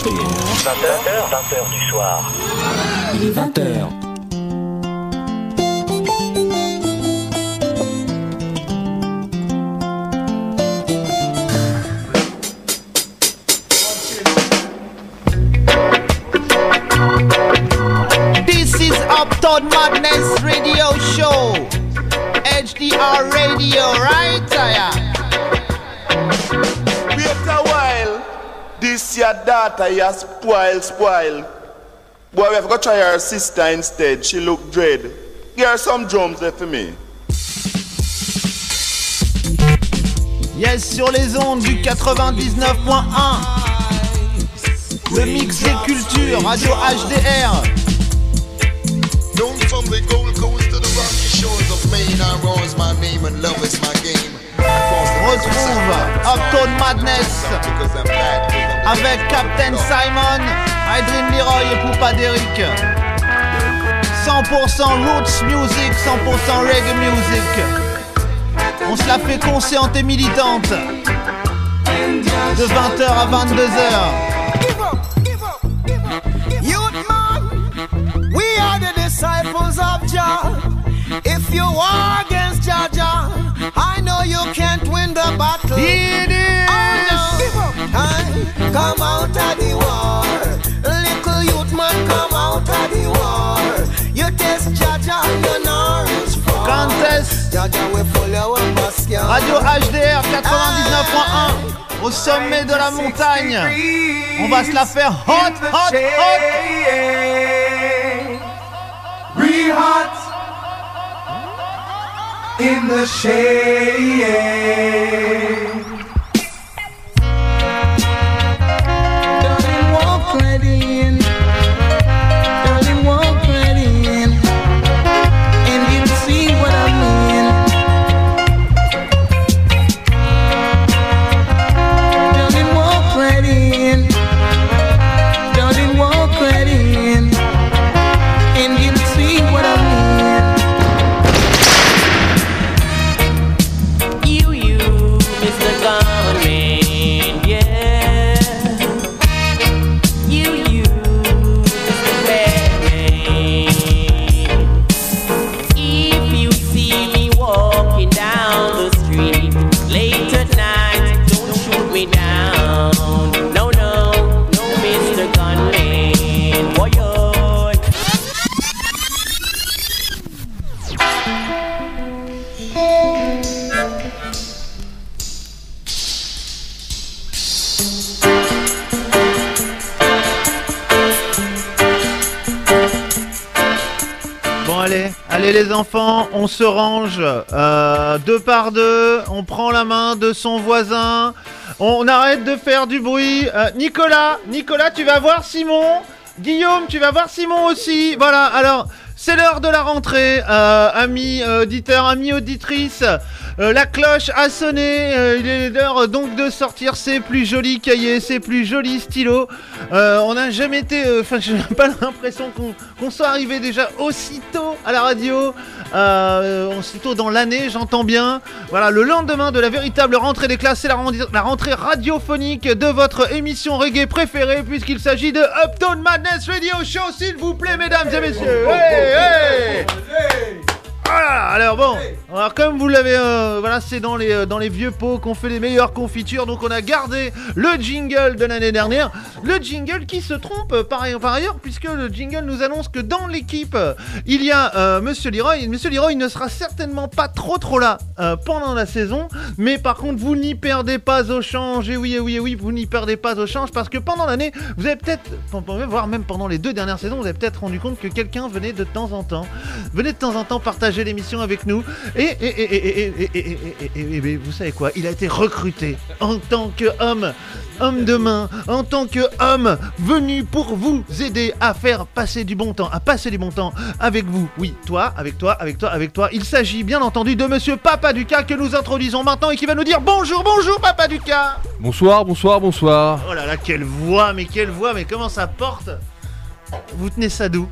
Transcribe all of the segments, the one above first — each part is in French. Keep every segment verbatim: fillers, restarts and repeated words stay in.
H D R. vingt heures, vingt heures du soir. Il est vingt heures. This is Uptown Madness Radio Show. H D R Radio, right? Wait a while. This your daughter, you spoil, spoil. Boy, we have got to try her sister instead. She look dread. Give her some drums there for me. Yes, sur les ondes du quatre-vingt-dix-neuf point un. Le mix des cultures, Radio H D R. Down from the Gold Coast to the rocky shores of Maine, I rose my name and love is my game. Retrouve Uptown Madness avec Captain Simon, Adrien Leroy et Poupa Derrick. cent pour cent roots music, cent pour cent reggae music. On se la fait consciente et militante. De vingt heures à vingt-deux heures. Youth man, we are the disciples of Jah. If you war against Jah Jah, I know you can't win the battle. It is. Oh no, I come out of the war. Little youth man, come out of the war. You test Jah Jah, you know it's for. Contest. Jah Jah will follow a basket. Radio H D R quatre-vingt-dix-neuf point un. Au sommet de la montagne. On va se la faire hot, hot, hot. Real hot in the shade. Darling, walk right in. Darling, walk right in. And you'll see what I mean. Darling, walk right in. Darling, walk right in. And you'll see what I mean. You, you, Mister Gunman, yeah. You, you, Mister Batman. If you see me walking down the street late at night, don't shoot me down. No, no, no, Mister Gunman, boy, oh. Bon allez, allez les enfants, on se range euh, deux par deux, on prend la main de son voisin, on arrête de faire du bruit. Euh, Nicolas, Nicolas, tu vas voir Simon. Guillaume, tu vas voir Simon aussi. Voilà, alors c'est l'heure de la rentrée, euh, amis euh, auditeurs, amis auditrices. Euh, la cloche a sonné, euh, il est l'heure donc de sortir ses plus jolis cahiers, ses plus jolis stylos. Euh, on n'a jamais été, enfin, euh, j'ai pas l'impression qu'on, qu'on soit arrivé déjà aussitôt à la radio, euh, aussitôt dans l'année, j'entends bien. Voilà, le lendemain de la véritable rentrée des classes, c'est la, rendi- la rentrée radiophonique de votre émission reggae préférée, puisqu'il s'agit de Uptown Madness Radio Show, s'il vous plaît, mesdames et messieurs. Hey, hey. Voilà, alors bon, alors comme vous l'avez, euh, voilà, c'est dans les, euh, dans les vieux pots qu'on fait les meilleures confitures, donc on a gardé le jingle de l'année dernière, le jingle qui se trompe par, par ailleurs, puisque le jingle nous annonce que dans l'équipe, il y a euh, Monsieur Leroy, Monsieur Leroy ne sera certainement pas trop trop là euh, pendant la saison, mais par contre vous n'y perdez pas au change, et oui, et oui, et oui, vous n'y perdez pas au change, parce que pendant l'année, vous avez peut-être, voire même pendant les deux dernières saisons, vous avez peut-être rendu compte que quelqu'un venait de temps en temps, venait de temps en temps partager l'émission avec nous et, et, et, et, et, et, et, et, et, et vous savez quoi, il a été recruté en tant qu'homme, homme de main, en tant qu'homme venu pour vous aider à faire passer du bon temps, à passer du bon temps avec vous, oui, toi, avec toi, avec toi, avec toi. Il s'agit bien entendu de Monsieur Papa Duka que nous introduisons maintenant et qui va nous dire bonjour, bonjour Papa Duka. Bonsoir, bonsoir, bonsoir. Oh là là, quelle voix, mais quelle voix, mais comment ça porte. Vous tenez ça d'où?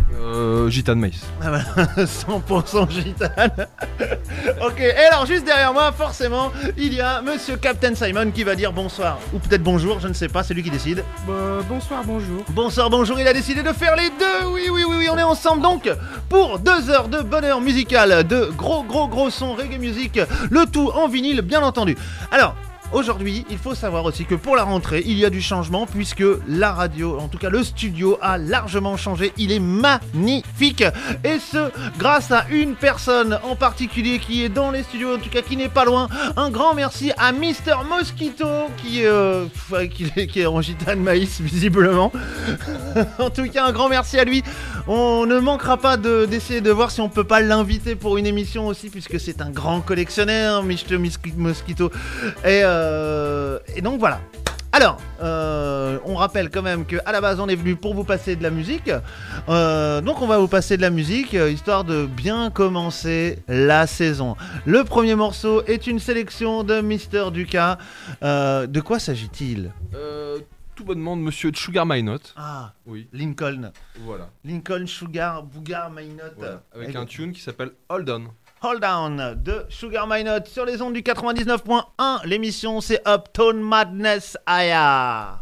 Euh, Gitane Maïs. Ah bah, cent pour cent gitane. Ok, et alors juste derrière moi, forcément, il y a Monsieur Captain Simon qui va dire bonsoir. Ou peut-être bonjour, je ne sais pas, c'est lui qui décide. Bah, bonsoir, bonjour. Bonsoir, bonjour, il a décidé de faire les deux. Oui, oui, oui, oui, on est ensemble donc pour deux heures de bonheur musical, de gros, gros, gros son reggae music, le tout en vinyle, bien entendu. Alors, aujourd'hui, il faut savoir aussi que pour la rentrée, il y a du changement puisque la radio, en tout cas le studio, a largement changé. Il est magnifique et ce, grâce à une personne en particulier qui est dans les studios, en tout cas qui n'est pas loin. Un grand merci à Mister Mosquito qui, euh, qui, qui est en gitane maïs visiblement. En tout cas, un grand merci à lui. On ne manquera pas de, d'essayer de voir si on peut pas l'inviter pour une émission aussi puisque c'est un grand collectionneur, Mister Mosquito. Et euh, Euh, et donc voilà. Alors, euh, on rappelle quand même qu'à la base on est venu pour vous passer de la musique. Euh, donc on va vous passer de la musique euh, histoire de bien commencer la saison. Le premier morceau est une sélection de Mister Duka. Euh, de quoi s'agit-il ? Euh, tout bonnement de Monsieur Sugar My Note. Ah, oui. Lincoln. Voilà. Lincoln Sugar Boogar My Note. Voilà. Avec et un tune qui s'appelle Hold On. Hold On de Sugar My Note sur les ondes du quatre-vingt-dix-neuf point un. L'émission c'est Uptown Madness Aya.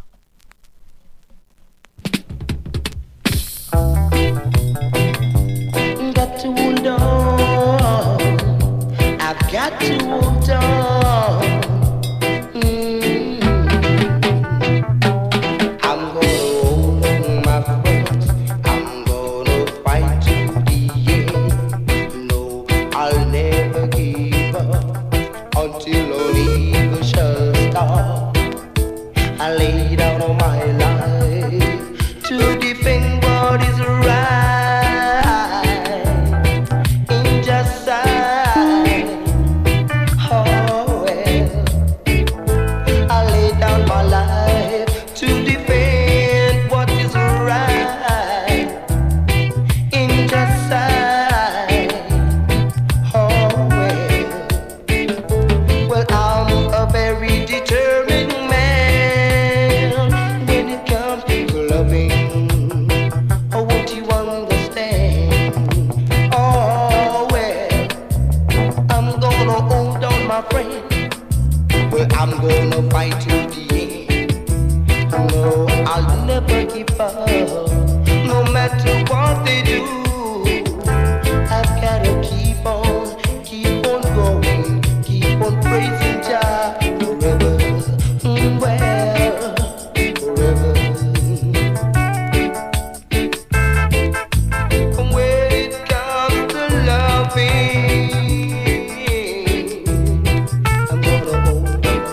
Got to hold on. I've got to hold on. Mm. I'm gonna hold on, my friends. I'm gonna fight to the end. No, I'll never give up until all evil shall stop. I lay down on my life to defend what is right. I'm gonna fight to the end. No, I'll never give up. No matter what they do, I've gotta keep on, keep on going, keep on praising Jah forever. Mm, well, forever. When it comes to loving, I'm gonna hold.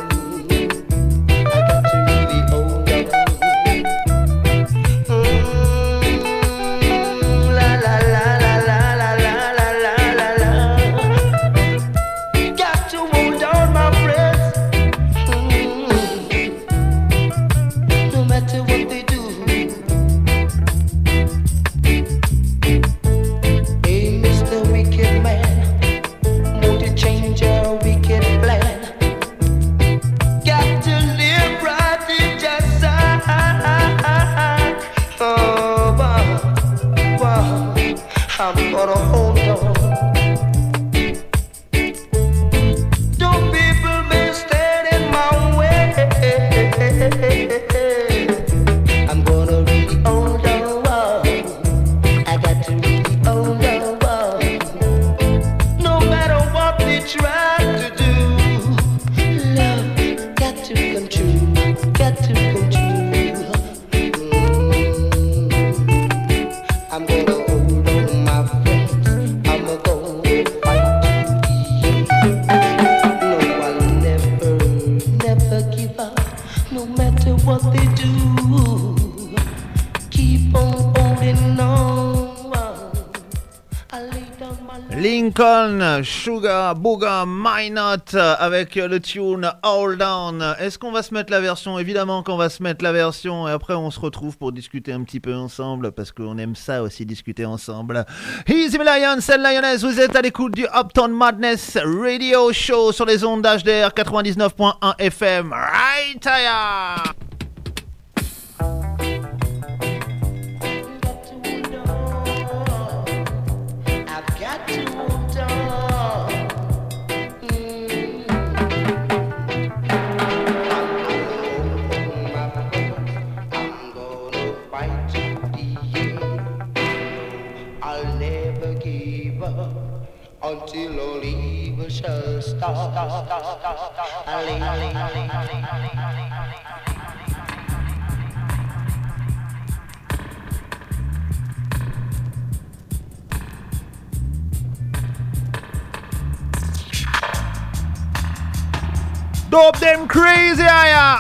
Lincoln, Sugar, Booga, My Note avec le tune Hold On. Est-ce qu'on va se mettre la version ? Évidemment qu'on va se mettre la version et après on se retrouve pour discuter un petit peu ensemble parce qu'on aime ça aussi discuter ensemble. Easy Lions and Lioness, vous êtes à l'écoute du Uptown Madness Radio Show sur les ondes d'H D R quatre-vingt-dix-neuf point un F M. Right here. until all evil shall stop. Ali, ali, ali, ali, ali. Dope them crazy, yeah.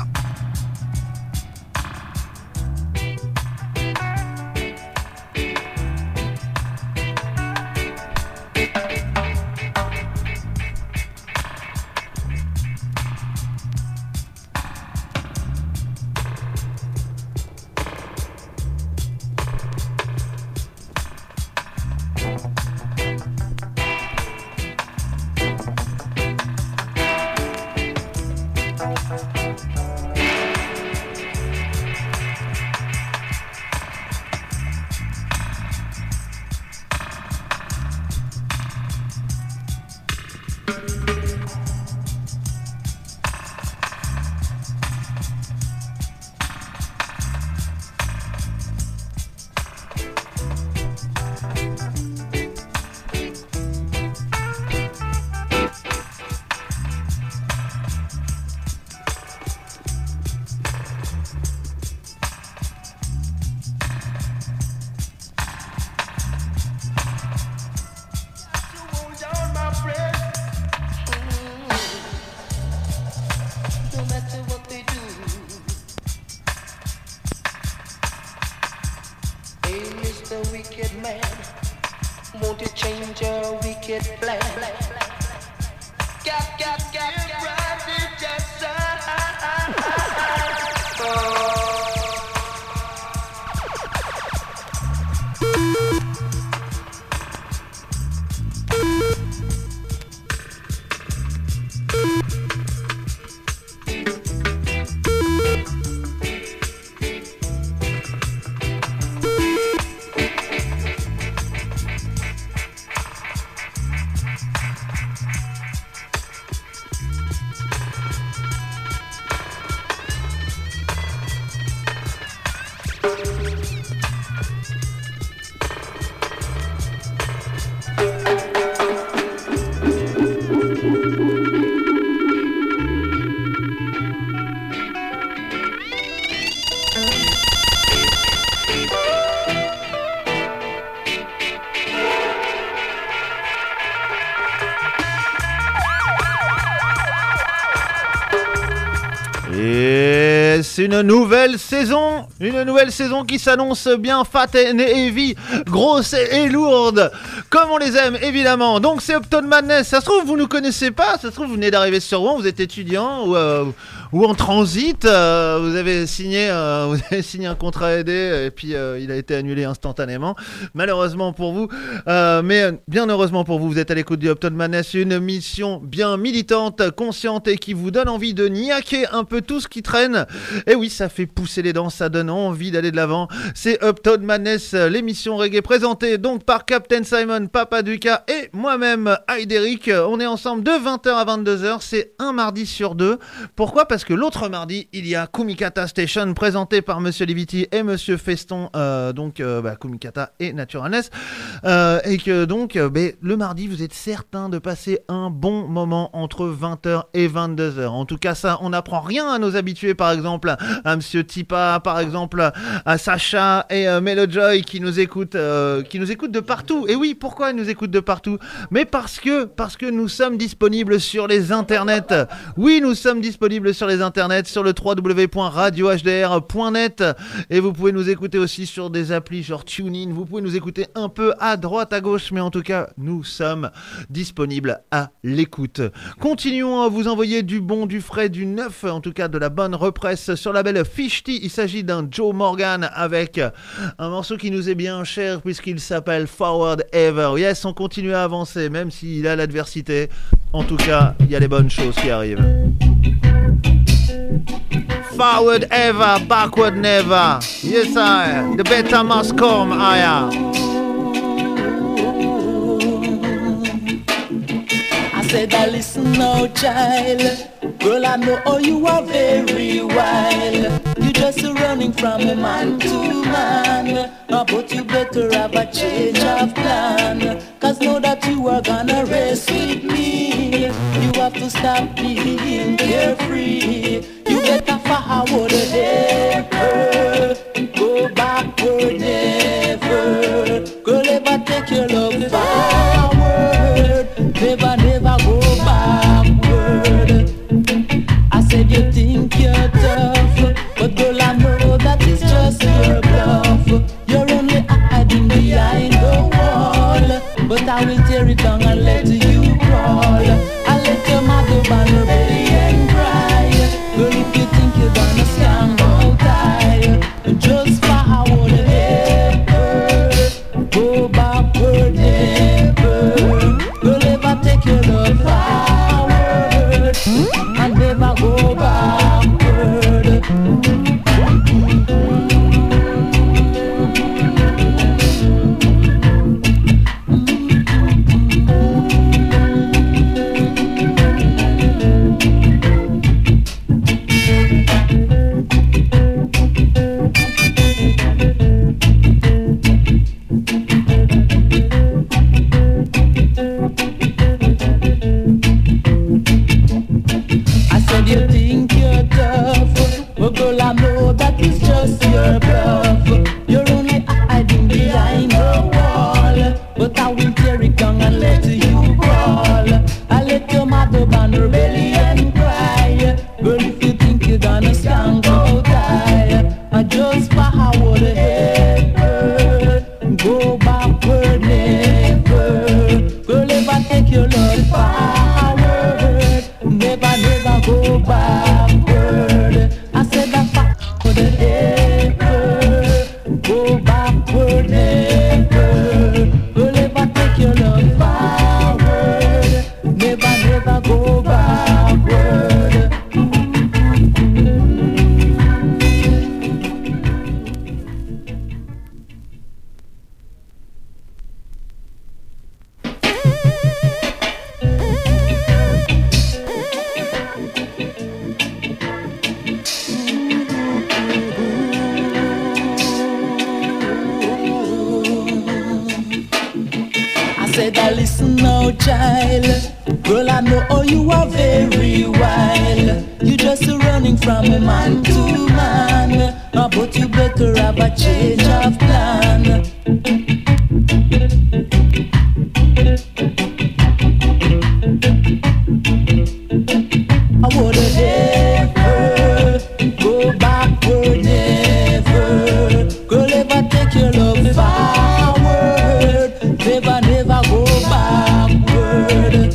C'est une nouvelle saison, une nouvelle saison qui s'annonce bien fat and heavy, grosse et lourde, comme on les aime évidemment. Donc c'est Uptown Madness, ça se trouve vous ne nous connaissez pas, ça se trouve vous venez d'arriver sur Rouen, vous êtes étudiant ou, euh, ou en transit, euh, vous avez signé, euh, vous avez signé un contrat aidé et puis euh, il a été annulé instantanément, malheureusement pour vous, euh, mais bien heureusement pour vous, vous êtes à l'écoute du Uptown Madness, une mission bien militante, consciente et qui vous donne envie de niaquer un peu tout ce qui traîne. Et oui, ça fait pousser les dents, ça donne envie d'aller de l'avant. C'est Uptown Madness, l'émission reggae présentée donc par Captain Simon, Papa Duka et moi-même, Ayderic. On est ensemble de vingt heures à vingt-deux heures, c'est un mardi sur deux. Pourquoi ? Parce que l'autre mardi, il y a Kumikata Station présenté par Monsieur Liviti et Monsieur Feston, euh, donc euh, bah, Kumikata et Naturalness. Euh, et que donc, euh, bah, le mardi, vous êtes certain de passer un bon moment entre vingt heures et vingt-deux heures. En tout cas, ça, on n'apprend rien à nos habitués, par exemple, à Monsieur Tipa, par exemple, à Sacha et euh, Melojoy qui nous écoutent, euh, qui nous écoutent de partout. Et oui, pourquoi ils nous écoutent de partout ? Mais parce que, parce que nous sommes disponibles sur les internets. Oui, nous sommes disponibles sur les internets, sur le w w w point radio h d r point net. Et vous pouvez nous écouter aussi sur des applis genre TuneIn. Vous pouvez nous écouter un peu à droite, à gauche, mais en tout cas, nous sommes disponibles à l'écoute. Continuons à vous envoyer du bon, du frais, du neuf, en tout cas de la bonne represse sur la belle Fishty. Il s'agit d'un Joe Morgan avec un morceau qui nous est bien cher puisqu'il s'appelle Forward Ever. Yes, on continue à avancer même s'il a l'adversité. En tout cas, il y a les bonnes choses qui arrivent. Forward ever, backward never. Yes, I. The better must come, I. I said, I listen now, child. Girl, I know oh, you are very wild. You just running from man to man. Uh, but you better have a change of plan. Cause now that you you are gonna rest with me. You have to stop being carefree. You better forward ever, go backward never. Girl, ever take your love forward, never, never go backward. I said you think you're tough, but girl, I know that it's just your bluff. You're only hiding behind the wall, but I will tear it down and let you crawl. I'll let your mother burn her belly and cry. Girl, if you think you're gonna stand out high, just forward ever, go backward never. Girl, ever take your love forward and never go backward. You think you're tough, but girl, I know that it's just your bluff. You're only hiding behind the wall, but I will tear it down and let you crawl. I let your mother burn her belly and cry. Girl, if you think you're gonna stand out high, I just forward ever, go backward never. Girl, if I take your love forward, never, never go backward. I said that forward ever, go backward never. Girl, if I take your love forward, never, never go backward. Said I listen now, child. Girl, I know oh you are very wild. You just running from man to man, uh, but you better have a change of plan. I would ever go backward never. Girl, ever take your love forward, never, never go backward.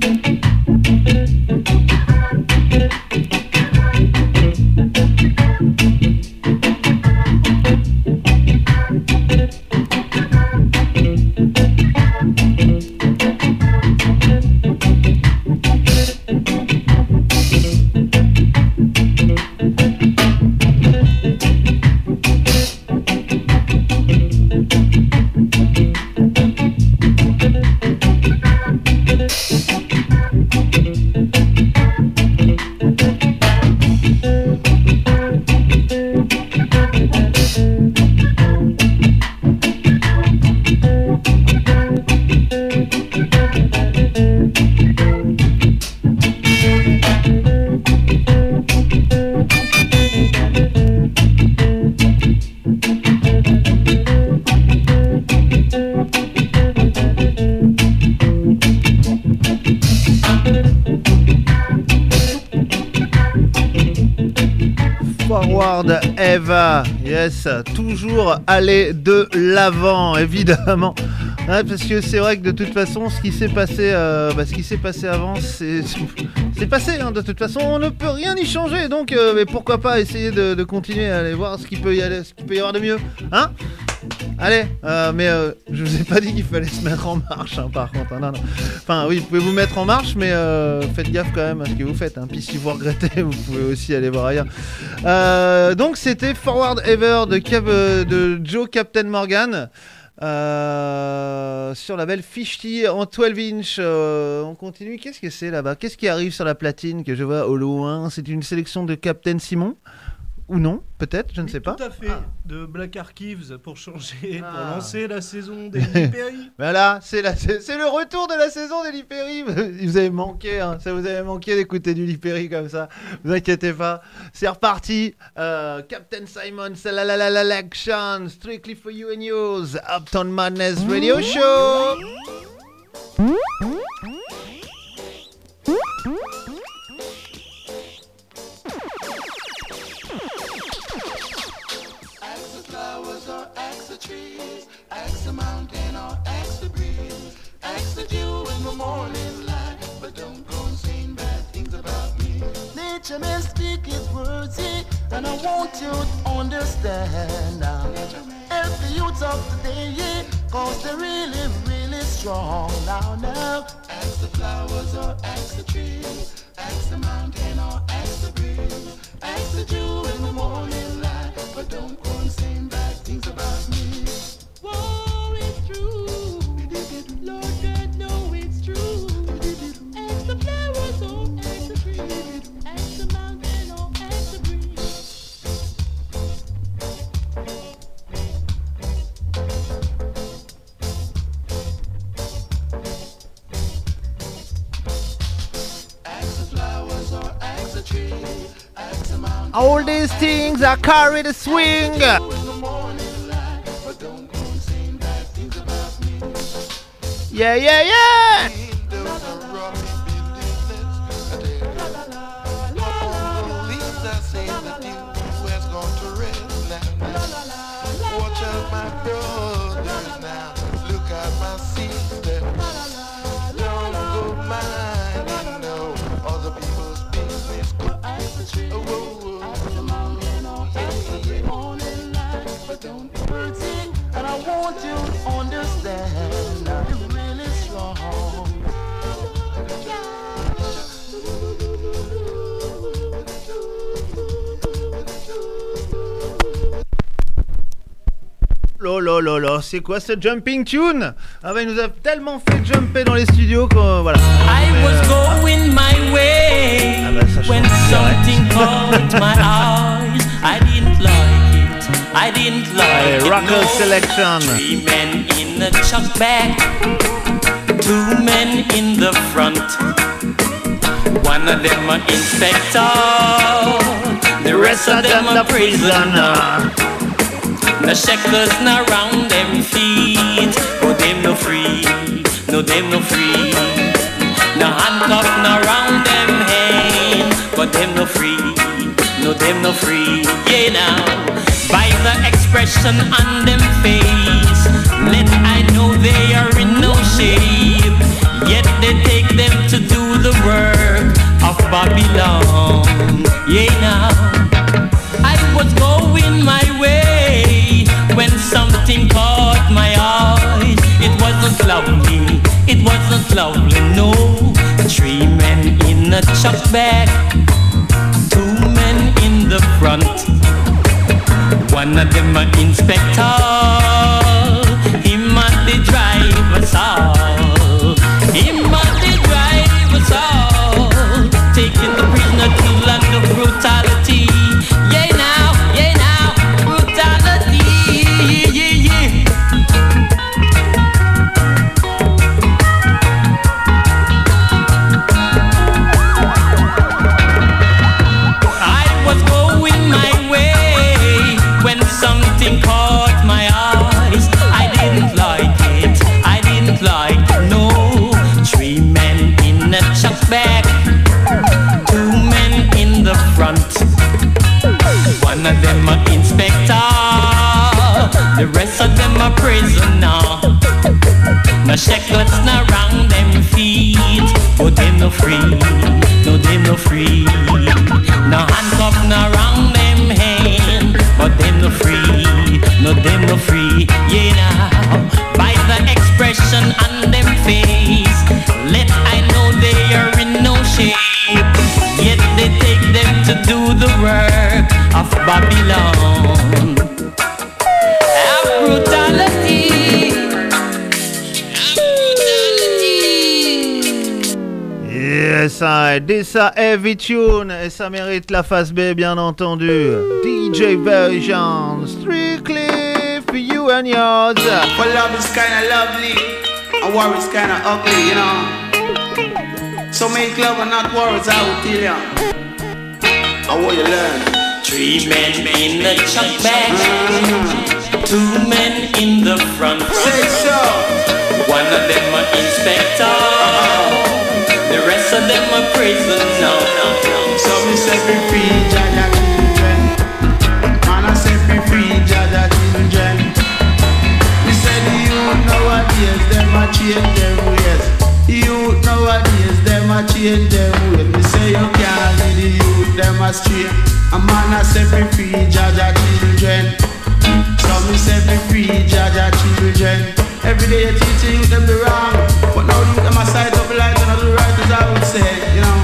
Forward Eva, yes, toujours aller de l'avant, évidemment. Ouais, parce que c'est vrai que de toute façon, ce qui s'est passé, euh, bah, ce qui s'est passé avant, c'est, c'est passé. Hein, de toute façon, on ne peut rien y changer. Donc, euh, mais pourquoi pas essayer de, de continuer à aller voir ce qu'il peut y aller, ce qu'il peut y avoir de mieux, hein? Allez, euh, mais euh, je vous ai pas dit qu'il fallait se mettre en marche, hein, par contre. Hein, non, non. Enfin, oui, vous pouvez vous mettre en marche, mais euh, faites gaffe quand même à ce que vous faites. Hein. Puis si vous regrettez, vous pouvez aussi aller voir ailleurs. Euh, donc, c'était Forward Ever de, Cap- de Joe Captain Morgan. Euh, sur la belle Fishty en douze inch. Euh, on continue. Qu'est-ce que c'est là-bas? Qu'est-ce qui arrive sur la platine que je vois au loin? C'est une sélection de Captain Simon ou non, peut-être, je ne sais pas. Tout à fait, ah. de Black Archives pour changer, Ah. pour lancer la saison des Perry. Voilà, c'est, la, c'est, c'est le retour de la saison des Perry. Vous avez manqué, hein, ça vous avait manqué d'écouter du Perry comme ça. Vous inquiétez pas, c'est reparti. Euh, Captain Simon, c'est la la la la l'action, strictly for you and yours. Uptown Madness Radio Show. Flowers or axe the trees, axe the mountain or axe the breeze, axe the dew in the morning light, but don't go and saying bad things about me. Nature may speak its words, yeah, and I want you to understand now. Help the youths of today, yeah, cause they're really, really strong now, now. Axe the flowers or axe the trees, axe the mountain or axe the breeze, axe the dew in the morning light, but don't go and saying bad things about me. Whoa, it's true. Lord God, know it's true. Axe the flowers or axe the trees, axe the mountain or axe the breeze. Axe the flowers or axe the trees, axe the mountain. All these things are carry the swing. Yeah, yeah, yeah. Watch out my brothers now, look at my sister. Don't go minding no other people's business. Oh, oh, oh, yeah, yeah. But don't be hurting, and I want you to understand I'm really strong. Oh là là là, c'est quoi ce jumping tune? Ah bah il nous a tellement fait jumper dans les studios que voilà. I Mais, was euh... going my way ah bah, ça when something caught my eyes. I didn't like it, I didn't like Allez, it. Rocker no. Selection. Three men in the chuck back, two men in the front. One of them a inspector, the rest of them a prisoner. No shackles no round them feet, but them no free, no them no free. No handcuff no round them hand, but them no free, no them no free. Yeah now, by the expression on them face, let I know they are in no shape. Yet they take them to do the work of Babylon. Yeah now, I was going my way when something caught my eyes. It wasn't lovely, it wasn't lovely, no. Three men in a chuck bag, two men in the front. One of them an inspector, him and the driver's all. Him and the driver's all, taking the prisoner to land of brutality. Yeah now, yeah now, brutality. Yeah, yeah. I was going my way when something caught my eyes. I didn't like it, I didn't like it, no. Three men in a chuck bag, two men in the front. One of them a inspector, the rest of them a prisoner. No shackles no round them feet, but them no free, no them no free. No handcuff no round them hand, but them no free, no them no free. Yeah now, by the expression on them face, let I know they are in no shape. Yet they take them to do the work of Babylon. Have brutality. Yes, I. This a heavy tune et ça mérite la face B bien entendu. D J version strictly for you and yours. Well, love is kinda lovely, and war is kinda ugly, you know. So make love and not words, I will tell ya. I want you learn. Three men in the truck back, mm-hmm. Two men in the front. Say so. One of them an inspector, uh-huh. The rest of them a prisoner. No, no, no. So me set me free, Jaja children. Man, I set me free, Jaja children. Me said the youth nowadays, them a change their ways. The youth nowadays, them a change their ways. Me say you can't lead the youth, them a stray. A man, I set me free, Jaja children. So me set me free, Jaja children. Every day you teach you them the wrong, but now you them a side up light and do right as I would say, you know.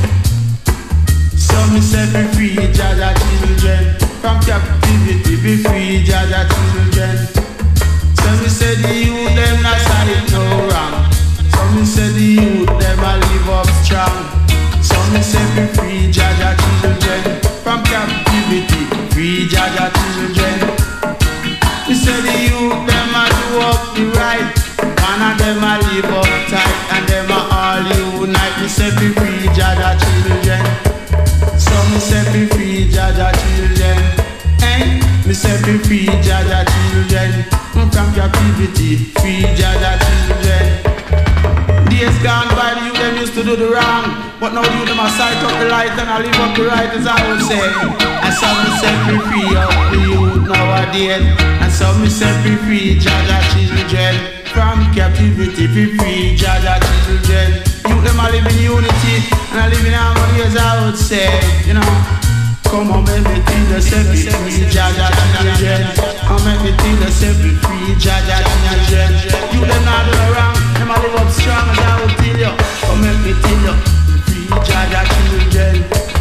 So me set me free, Jaja children. From captivity, be free, Jaja children. So me say the youth them not side no wrong. So me say the youth them a live up strong. So me set me free, Jaja children. From captivity, free, Jaja children. Me say the youth them a do up the right, one of them a live up tight, and them a all unite. Me say be free, Jaja children. So me say be free, Jaja children. Eh? Me say be free, Jaja children. From captivity, free, Jaja children. Days gone by, the youth them used to do the wrong, but now you them a sight up the light and I live up the right, as I would say. And so me say be free up the youth nowadays. And so me say be free, Jaja children. From captivity, be free, Jaja children. You them a live in unity and I live in harmony, as I would say. You know, come on, make me feel the say be free, Jaja children. Come make me feel the say be free, Jaja children. You them not do wrong, them a live up strong, as I would tell you. Come make me tell you, free, Jaja children.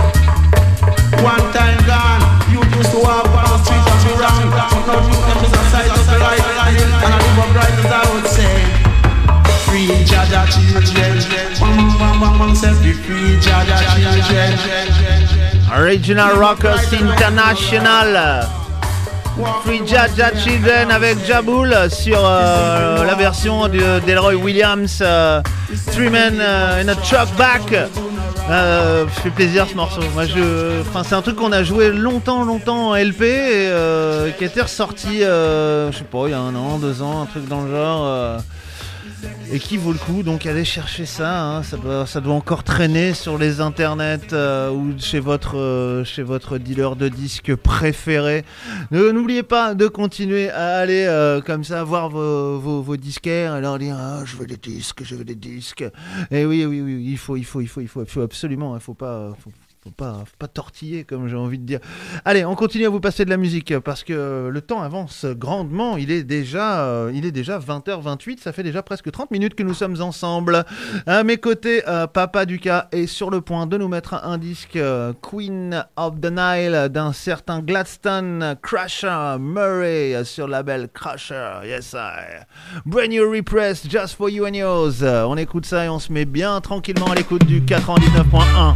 One time gone, you used to walk on the street and be wrong, but now you them just a sight of the light, and I live up right, as I would say. Free Jaja children, one one one one say be free Jaja children. Original Rockers International. Free Jaja Children avec Jaboul sur euh, la version de Delroy Williams, euh, Three Men euh, in a Truck Back. Euh, fait plaisir ce morceau. Moi, je, enfin, c'est un truc qu'on a joué longtemps, longtemps en L P et euh, qui a été ressorti, euh, je sais pas, il y a un an, deux ans, un truc dans le genre. Euh, et qui vaut le coup, donc allez chercher ça, hein. ça, doit, ça doit encore traîner sur les internets euh, ou chez votre, euh, chez votre dealer de disques préféré. Ne, n'oubliez pas de continuer à aller euh, comme ça voir vos, vos, vos disquaires et leur dire ah, je veux des disques, je veux des disques. Et oui, oui, oui, il faut, il faut, il faut, il faut, il faut absolument, il faut pas... Faut, Faut pas, faut pas tortiller comme j'ai envie de dire. Allez, on continue à vous passer de la musique parce que le temps avance grandement. Il est déjà, euh, il est déjà vingt heures vingt-huit. Ça fait déjà presque trente minutes que nous sommes ensemble. À mes côtés, euh, Papa Duka est sur le point de nous mettre un disque euh, Queen of the Nile d'un certain Gladstone Crusher Murray sur le label Crusher. Yes, I. Brand new repress just for you and yours. On écoute ça et on se met bien tranquillement à l'écoute du quatre-vingt-dix-neuf point un.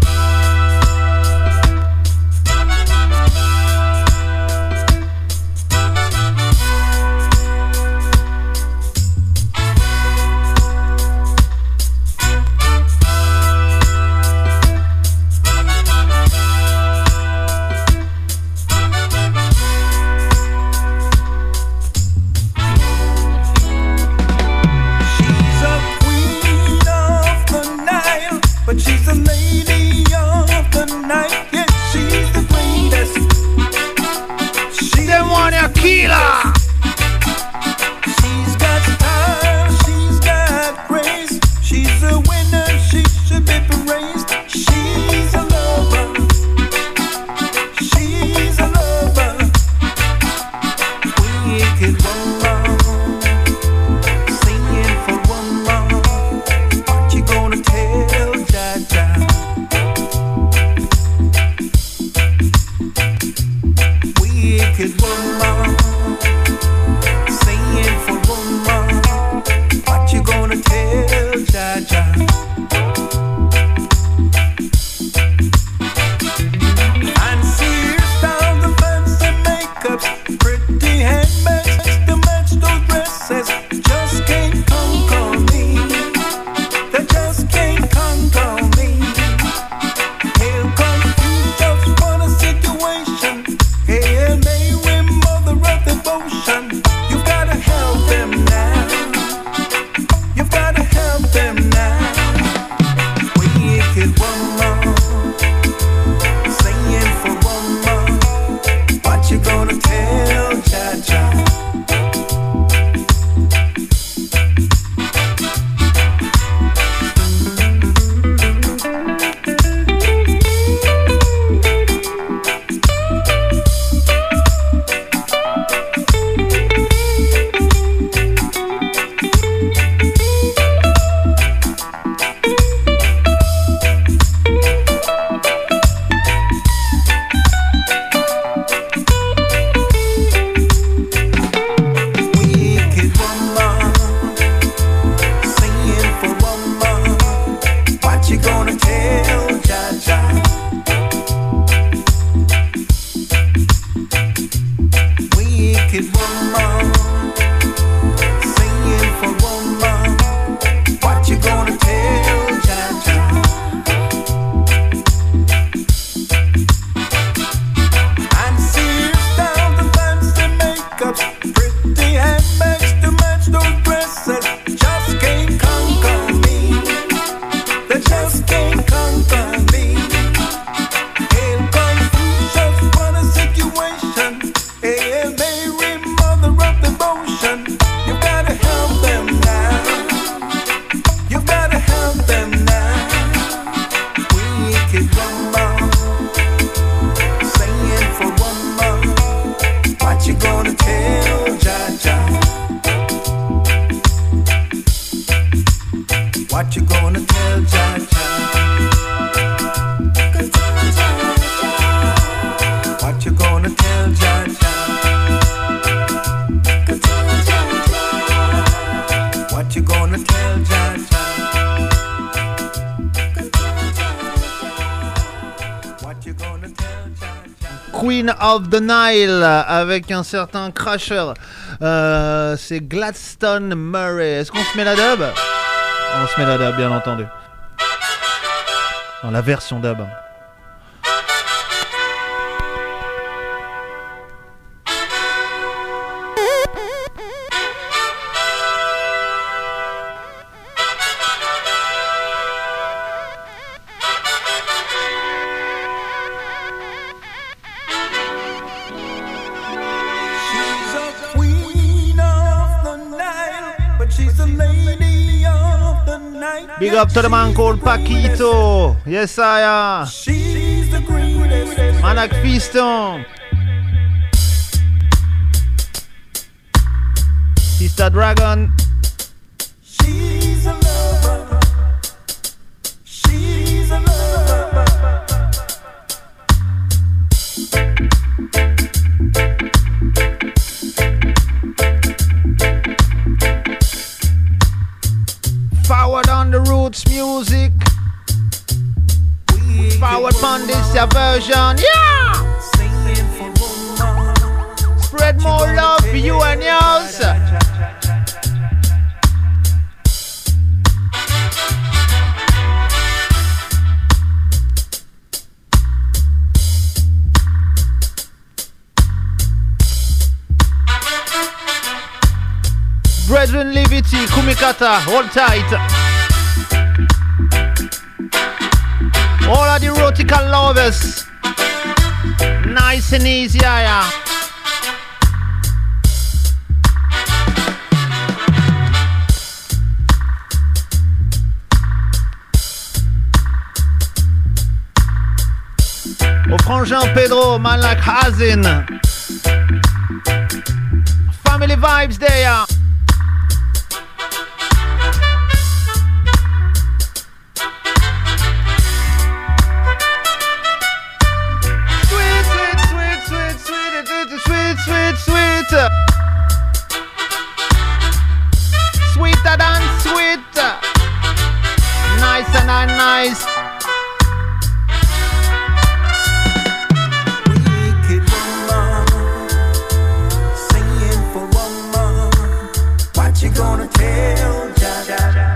She's a lady of the night, yeah, she's the greatest. She's the one a killer. She's got style, she's got grace. She's a winner, she should be praised. She's a lover, she's a lover. Wicked woman, singing for one more. Aren't you gonna tell? Wicked woman, singing for woman. What you gonna tell Jaja? What you gonna tell Jah Jah? What you gonna tell Jah Jah? What you gonna tell Jah Jah? What you gonna tell Jah Jah? Queen of the Nile avec un certain Crasher. Euh, c'est Gladstone Murray. Est-ce qu'on se met la dub? On se met la dub, bien entendu. Dans la version dub. Big up to the man called Paquito. Yes, I am. She's the greatest. Manak Fiston. Sister Dragon. She's a lover. She's a lover. Forward on the roots music. Forward on this your version. Yeah! Spread more love for you and yours. Brethren Levity, Kumikata, hold tight. All of the erotical lovers, nice and easy, yeah. Au frangin Pedro, man like Hazin. Family vibes there, yeah. Sweet, sweet, sweeter than sweet, nice and nice. Wicked woman, singing for woman. What you gonna tell Jah Jah?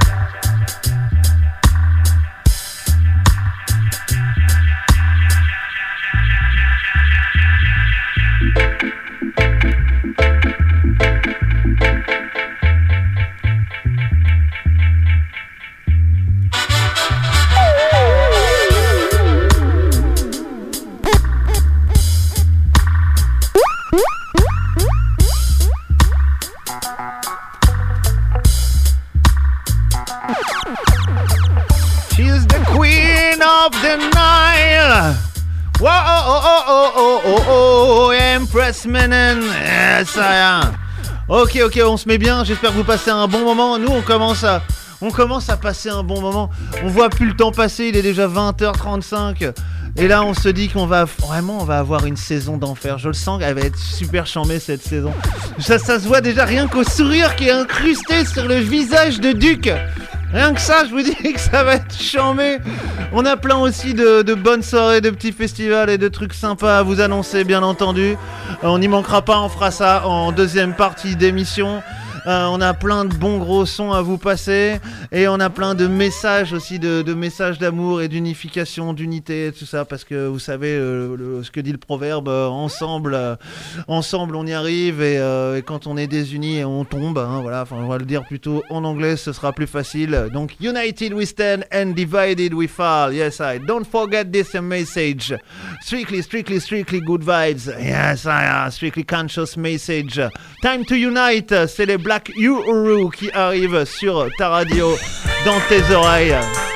She's the queen of the Nile. Whoa, oh, oh, oh, oh, oh, oh, oh, Empress Menen. Yes, I am. Ok, ok, on se met bien. J'espère que vous passez un bon moment. Nous, on commence à, on commence à passer un bon moment. On voit plus le temps passer. Il est déjà vingt heures trente-cinq. Et là, on se dit qu'on va vraiment, on va avoir une saison d'enfer. Je le sens, elle va être super chambée cette saison. Ça, ça se voit déjà rien qu'au sourire qui est incrusté sur le visage de Duc. Rien que ça, je vous dis que ça va être chambé. On a plein aussi de, de bonnes soirées, de petits festivals et de trucs sympas à vous annoncer, bien entendu. Euh, on n'y manquera pas, on fera ça en deuxième partie d'émission. Euh, on a plein de bons gros sons à vous passer. Et on a plein de messages aussi, de, de messages d'amour et d'unification, d'unité, tout ça. Parce que vous savez euh, le, ce que dit le proverbe, euh, ensemble, euh, ensemble on y arrive. Et, euh, et quand on est désunis, on tombe. Hein, voilà, enfin, on va le dire plutôt en anglais, ce sera plus facile. Donc, united we stand and divided we fall. Yes, I. Don't forget this message. Strictly, strictly, strictly good vibes. Yes, I. Strictly conscious message. Time to unite. C'est les Black Uhuru qui arrivent sur ta radio, dans tes oreilles.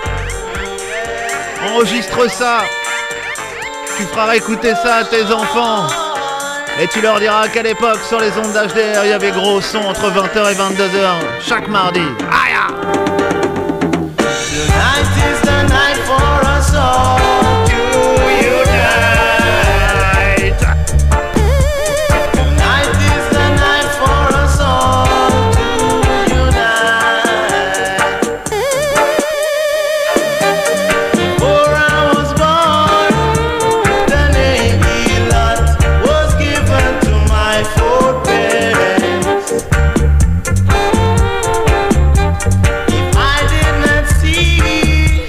Enregistre ça. Tu feras écouter ça à tes enfants. Et tu leur diras qu'à l'époque, sur les ondes d'H D R, il y avait gros son entre vingt heures et vingt-deux heures chaque mardi. Aïe! Tonight is the night for us all to unite. Tonight is the night for us all to unite. Before I was born, the name Elot was given to my foreparents. If I did not see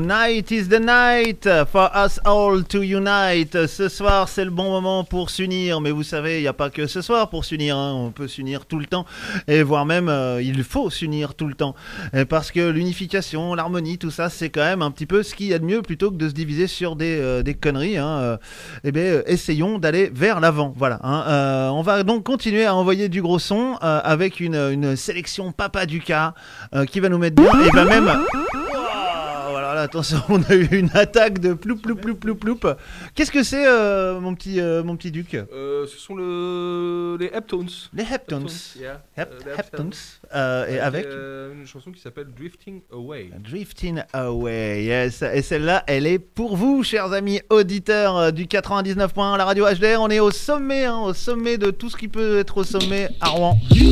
Tonight is the night for us all to unite. Ce soir, c'est le bon moment pour s'unir. Mais vous savez, il n'y a pas que ce soir pour s'unir. Hein. On peut s'unir tout le temps. Et voire même, euh, il faut s'unir tout le temps. Et parce que l'unification, l'harmonie, tout ça, c'est quand même un petit peu ce qu'il y a de mieux plutôt que de se diviser sur des, euh, des conneries. Hein. Euh, eh bien, euh, essayons d'aller vers l'avant. Voilà. Hein. Euh, on va donc continuer à envoyer du gros son euh, avec une, une sélection Papa Duka euh, qui va nous mettre bien. Et va même... Voilà, attention, on a eu une attaque de ploup ploup ploup ploup ploup. Qu'est-ce que c'est, euh, mon petit euh, mon petit duc? euh, Ce sont le... les Heptones. Les Heptones. Heptones, yeah. Hep- uh, Heptones. Euh, et avec euh, une chanson qui s'appelle Drifting Away. Drifting Away, yes. Et celle-là, elle est pour vous, chers amis auditeurs euh, du quatre-vingt-dix-neuf point un, la radio H D R. On est au sommet, hein, au sommet de tout ce qui peut être au sommet à Rouen. You,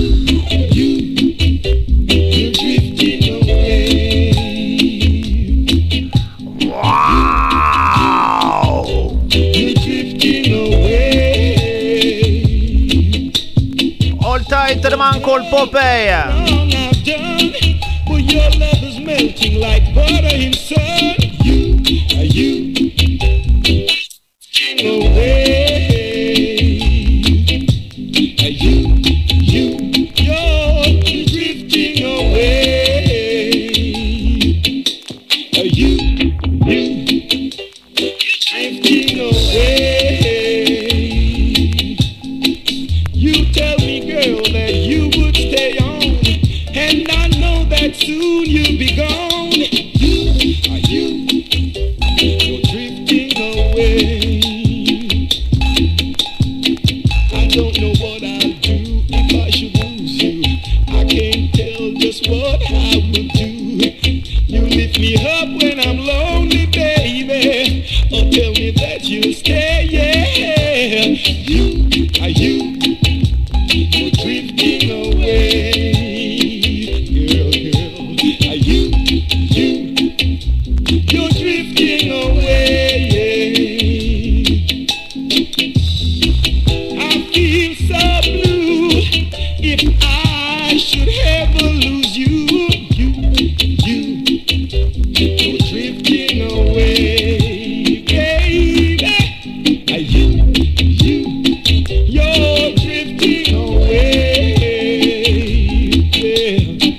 you're drifting away. Wow! You're drifting away. All tight to the man called Popeye. Long I've done, but your love is melting like butter in sun. You, are you drifting away? Are you, you, you're drifting away. Are you, you, drifting away? You tell me, girl, that you would stay on, and I know that soon you'll be gone. You, are you, you're drifting away. I don't know what I'll do if I should lose you. I can't tell just what I will do. You lift me up when I'm lonely, baby, or tell me that you'll stay, yeah. You, are you, you're drifting away. Girl, girl, are you, you, you're drifting away, yeah. I feel so blue if I should ever lose you. You, you, you're drifting away, baby. Are you, you, you're drifting away, yeah.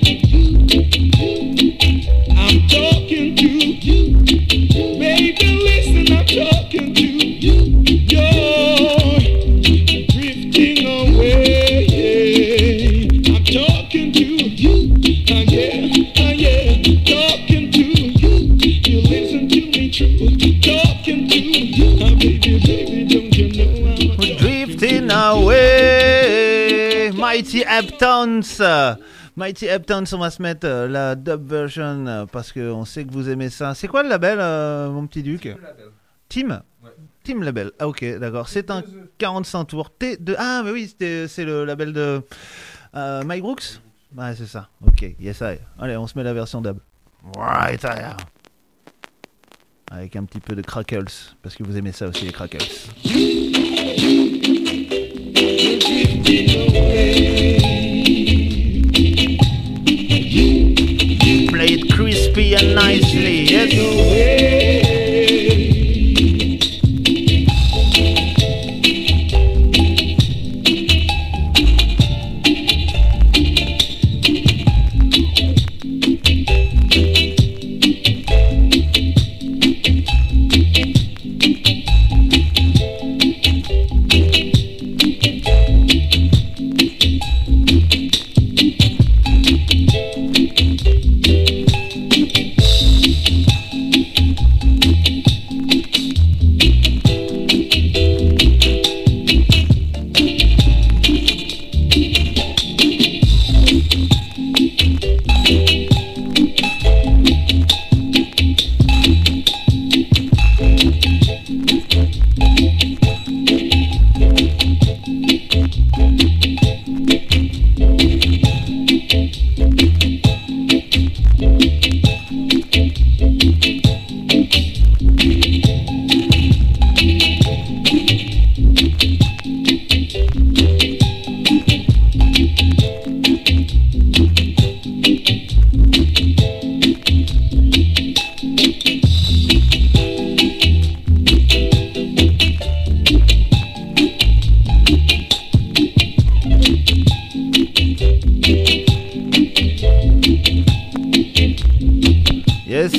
I'm talking to you, baby, listen, I'm talking to you. You're drifting away, yeah. I'm talking to you, uh, yeah, uh, yeah, talking to you. You listen to me true, talking to you, uh, baby, baby, don't you know I'm Drifting away, Mighty Heptones. Mighty Heptones, on va se mettre euh, la dub version euh, parce qu'on sait que vous aimez ça. C'est quoi le label, euh, mon petit duc? Team Ouais. Team Label. Ah, ok, d'accord. C'est un quarante-cinq tours. T deux. Ah, mais oui, c'était- c'est le label de euh, Mike Brooks. Ouais, c'est ça. Ok, yes, I. Allez, on se met la version dub. Right, I. Avec un petit peu de crackles, parce que vous aimez ça aussi, les crackles. Play it crispy and nicely, yes.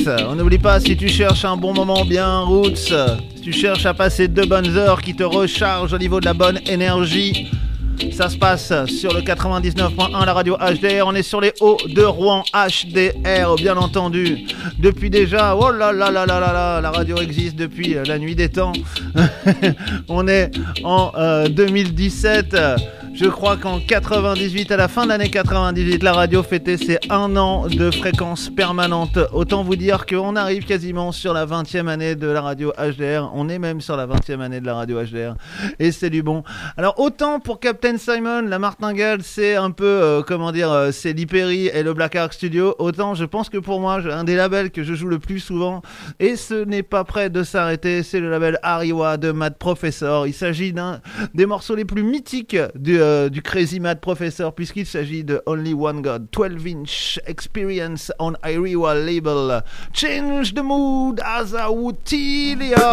On n'oublie pas, si tu cherches un bon moment bien roots, si tu cherches à passer deux bonnes heures qui te rechargent au niveau de la bonne énergie, ça se passe sur le quatre-vingt-dix-neuf point un, la radio H D R. On est sur les hauts de Rouen H D R, bien entendu. Depuis déjà, oh là là là là là là, la radio existe depuis la nuit des temps. On est en euh, deux mille dix-sept. Je crois qu'en quatre-vingt-dix-huit, à la fin de l'année quatre-vingt-dix-huit, la radio fêtait ses un an de fréquence permanente. Autant vous dire qu'on arrive quasiment sur la vingtième année de la radio H D R. On est même sur la vingtième année de la radio H D R. Et c'est du bon. Alors autant pour Captain Simon, la martingale, c'est un peu, euh, comment dire, euh, c'est Lee Perry et le Black Ark Studio. Autant je pense que pour moi, un des labels que je joue le plus souvent, et ce n'est pas prêt de s'arrêter, c'est le label Ariwa de Mad Professor. Il s'agit d'un des morceaux les plus mythiques du... Euh, du Crazy Mad Professor, puisqu'il s'agit de Only One God, twelve inch experience on Ariwa label. Change the mood as a Woutilia.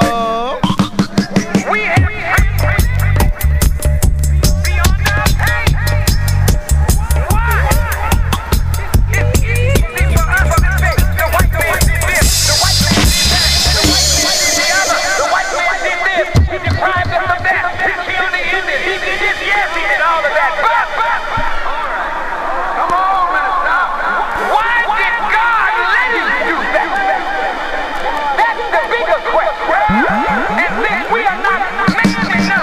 And since we are not man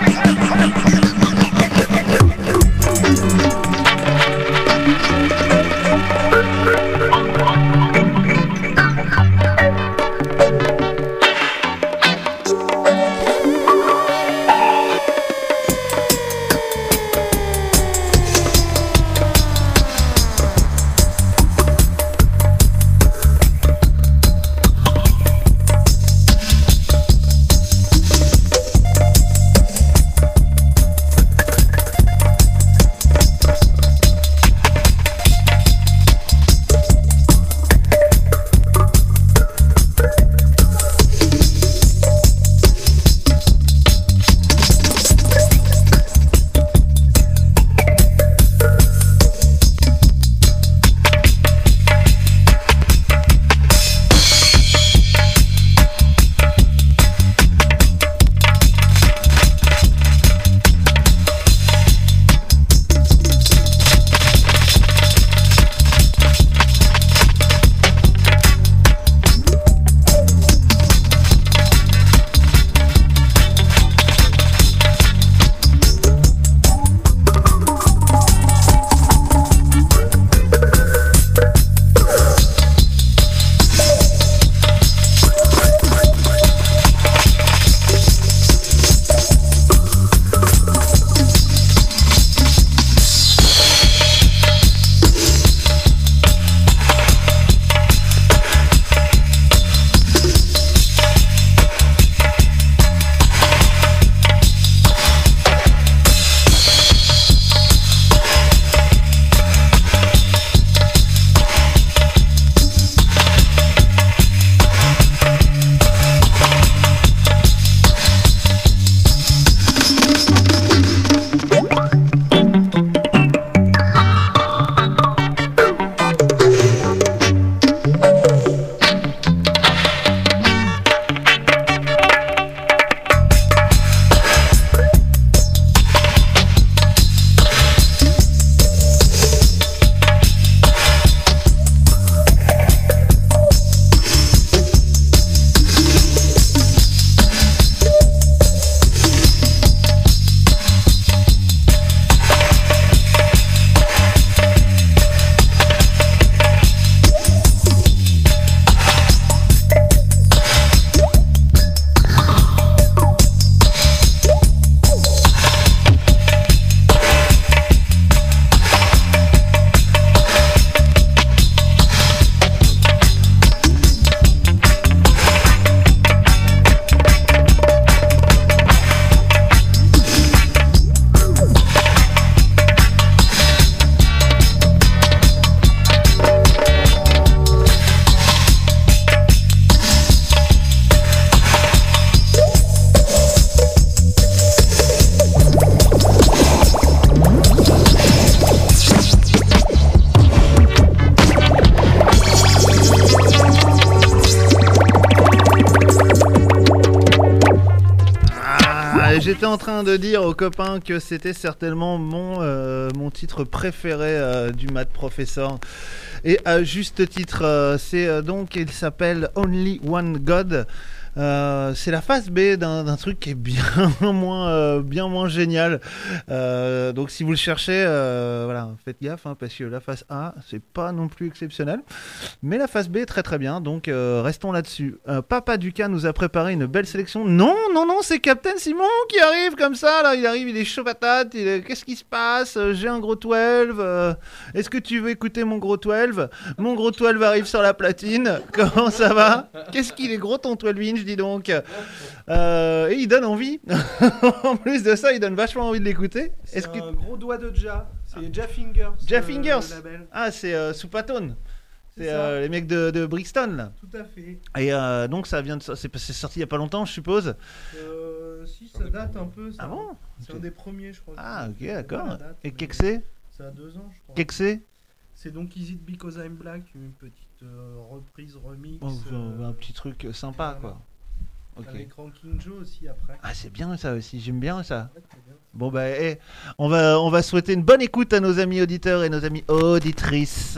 j'étais en train de dire aux copains que c'était certainement mon, euh, mon titre préféré euh, du Mad Professor. Et à juste titre, euh, c'est euh, donc, il s'appelle Only One God. Euh, c'est la phase B d'un, d'un truc qui est bien moins, euh, bien moins génial. Euh, donc si vous le cherchez, euh, voilà, faites gaffe hein, parce que la phase A, c'est pas non plus exceptionnel. Mais la phase B est très très bien, donc euh, restons là-dessus. Euh, Papa Duca nous a préparé une belle sélection. Non, non, non, c'est Captain Simon qui arrive comme ça. Là, il arrive, il est chaud patate. Il est... Qu'est-ce qui se passe? J'ai un gros douze. Euh, est-ce que tu veux écouter mon gros douze? Mon gros douze arrive sur la platine. Comment ça va? Qu'est-ce qu'il est gros ton douze inch? Dis donc. Euh, et il donne envie. En plus de ça, il donne vachement envie de l'écouter. C'est Est-ce un que... gros doigt de Ja. C'est Ja Fingers. Ja euh, Fingers. le label. Ah, c'est euh, Soupatone. C'est, C'est euh, les mecs de, de Brixton là. Tout à fait. Et euh, donc ça vient de c'est, c'est sorti il y a pas longtemps, je suppose. Euh, si, ça date un peu. Ça. Ah bon? C'est un des premiers, je crois. Ah ok, d'accord. Pas la date, Et mais qu'est-ce que c'est? Ça a deux ans, je crois. Qu'est-ce que c'est? C'est donc Is It Because I'm Black, une petite euh, reprise remix. Oh, euh, un petit truc sympa quoi. Ok. Avec Ranking Joe aussi après. Ah c'est bien ça aussi, j'aime bien ça. Ouais, c'est bien. Bon bah eh, on va on va souhaiter une bonne écoute à nos amis auditeurs et nos amis auditrices.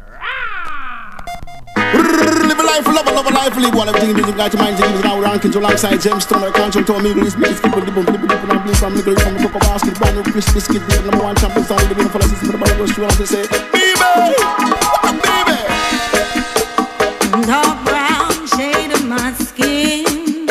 Live a life, love a love a life, live one everything music got your mind, things now we're on control alongside James Stone, control to me, release me, skip with the boom, flip it, and bleed from liquor from the cocoa basket, brand new Chris biscuit, the number one champion sound, the winner for the system, the ball goes through, and they say, baby, baby. Dark brown shade of my skin.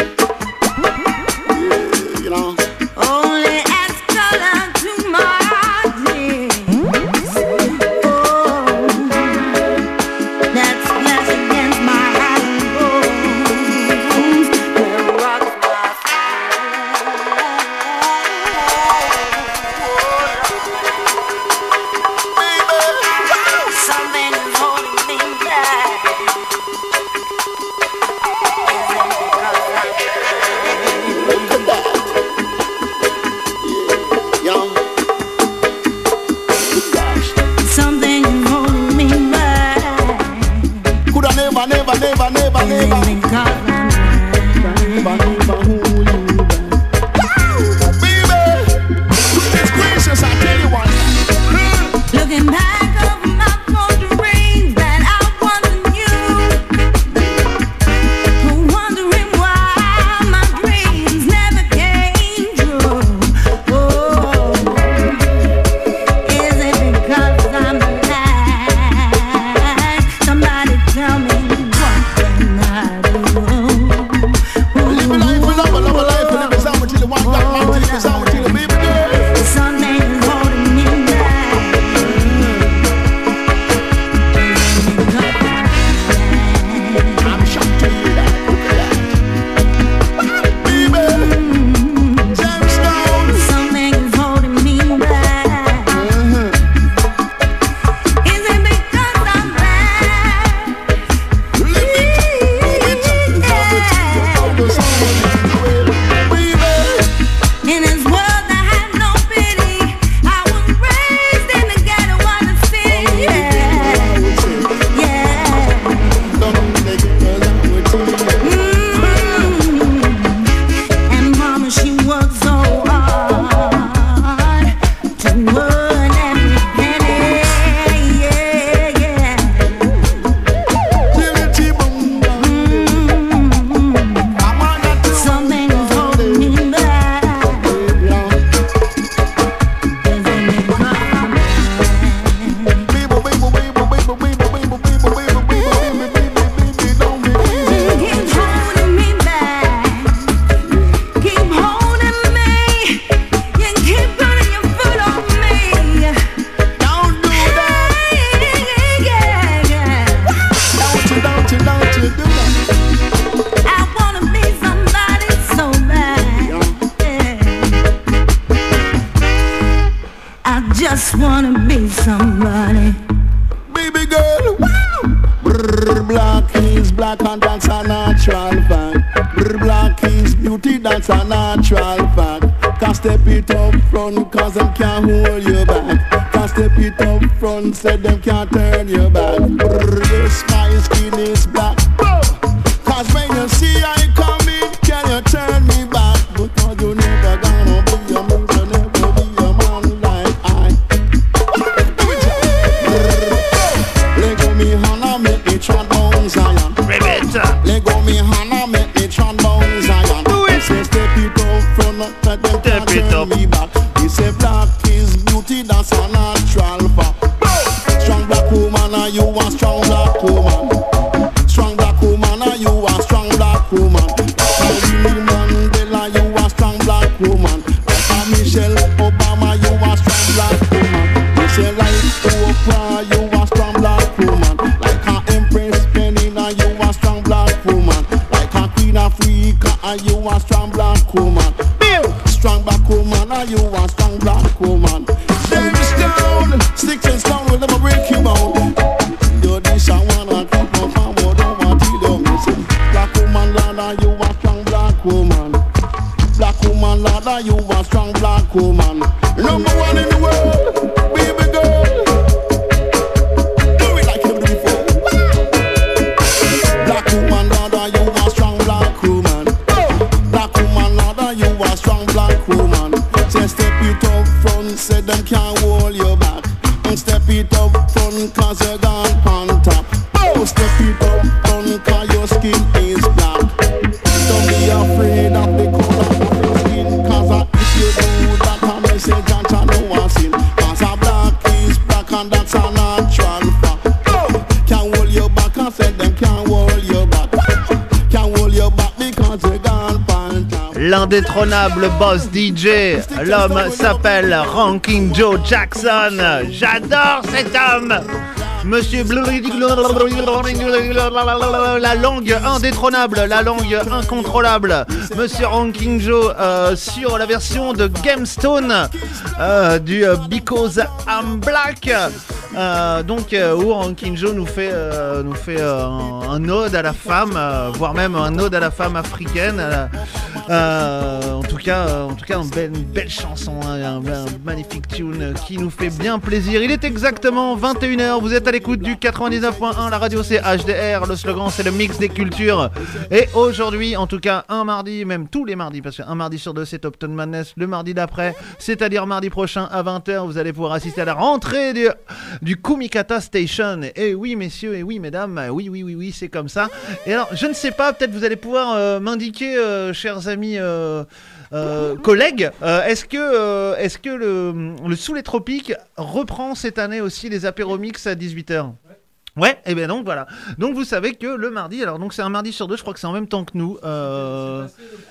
Yeah, you know. Only adds color to my dreams. Oh, that splash against my bones that rocks my soul. Something is holding me back. Something is holding me back. Coulda never, never, never, never, never, never, never hold you back. Baby, it's gracious, I tell you what. Looking back over my dreams that I once knew, wondering why my dreams never came true. Oh, is it because I'm black? Somebody tell me what can I do? Live a life, love a love a life, live a sound until you want that man, live a sound until you baby girl. Something is holding me back. I'm shocked to hear that. Baby, James Stone. Something is holding me back. Is it because I'm black? In this world that had no pity, I was raised in the ghetto of the city. Yeah, mm. And mama, she worked so hard to earn every penny. Yeah, yeah. Something is holding me back. Keep holding me back. Keep holding me. You keep putting your foot on me. Don't do that. Yeah, yeah. Don't you, don't you, don't you do that. I wanna be somebody so bad. Yeah. I just wanna be somebody. Baby girl, wow. Brr, black is black and that's a natural fact. Brr, black is beauty, that's a natural fact. Can't step it up front cause them can't hold you back. Can't step it up front, said them can't turn you back. Brr, yes, my skin is black. Cause when you see I coming, can you turn me back? Because you never gonna are you a strong black woman? Strong black woman, are you a strong black woman? Winnie Mandela, you a strong black woman. Michelle Obama, you a strong black woman. Michelle Oprah, you a strong black woman. Like a Empress Penina, you a strong black woman. Like a Queen Africa, are you a strong black woman? Strong black woman, are you a strong black woman? Them stone, sticks and stone will never break you down. You this I wanna keep on forward, don't want to do me. Black woman, Lord, are you a strong black woman? Black woman, Lord, are you a strong black woman? Number one in the world, baby girl. Do it like you do before. Black woman, Lord, are you a strong black woman? Black woman, Lord, are you a strong black woman? Say step it up front, say them can't hold you back. And step it up front, cause you're gone on top. Oh, step it up front, cause your skin is black. Don't be afraid of the color of your skin, cause if you do that, I may say that I know what's in. Cause a black is black and that's a natural fact. Oh, can't hold you back, I said them can't hold you back. Can't hold you back because you're gone on top. L'indétrônable boss D J, l'homme s'appelle Ranking Joe Jackson. J'adore cet homme. Monsieur Bl- la langue indétrônable, la langue incontrôlable. Monsieur Ranking Joe euh, sur la version de Gemstone euh, du euh, Because I'm Black. Euh, donc euh, où Ranking Joe nous fait, euh, nous fait euh, un, un ode à la femme, euh, voire même un ode à la femme africaine. À la, euh, en tout cas, euh, en tout cas, une belle, une belle chanson, hein, un, un magnifique tune qui nous fait bien plaisir. Il est exactement vingt et une heures. Vous êtes à l'écoute du quatre-vingt-dix-neuf point un. La radio c'est H D R. Le slogan c'est le mix des cultures. Et aujourd'hui, en tout cas, un mardi, même tous les mardis, parce qu'un mardi sur deux c'est Top Ton Madness. Le mardi d'après, c'est-à-dire mardi prochain à vingt heures, vous allez pouvoir assister à la rentrée du du Kumikata Station. Et oui messieurs, et oui mesdames, oui oui oui oui c'est comme ça. Et alors je ne sais pas, peut-être vous allez pouvoir euh, m'indiquer, euh, chers amis euh, euh, collègues, euh, est-ce que euh, est-ce que le, le Sous les Tropiques reprend cette année aussi les apéromix à dix-huit heures? Ouais, et bien donc voilà. Donc vous savez que le mardi, alors donc c'est un mardi sur deux, je crois que c'est en même temps que nous. Euh,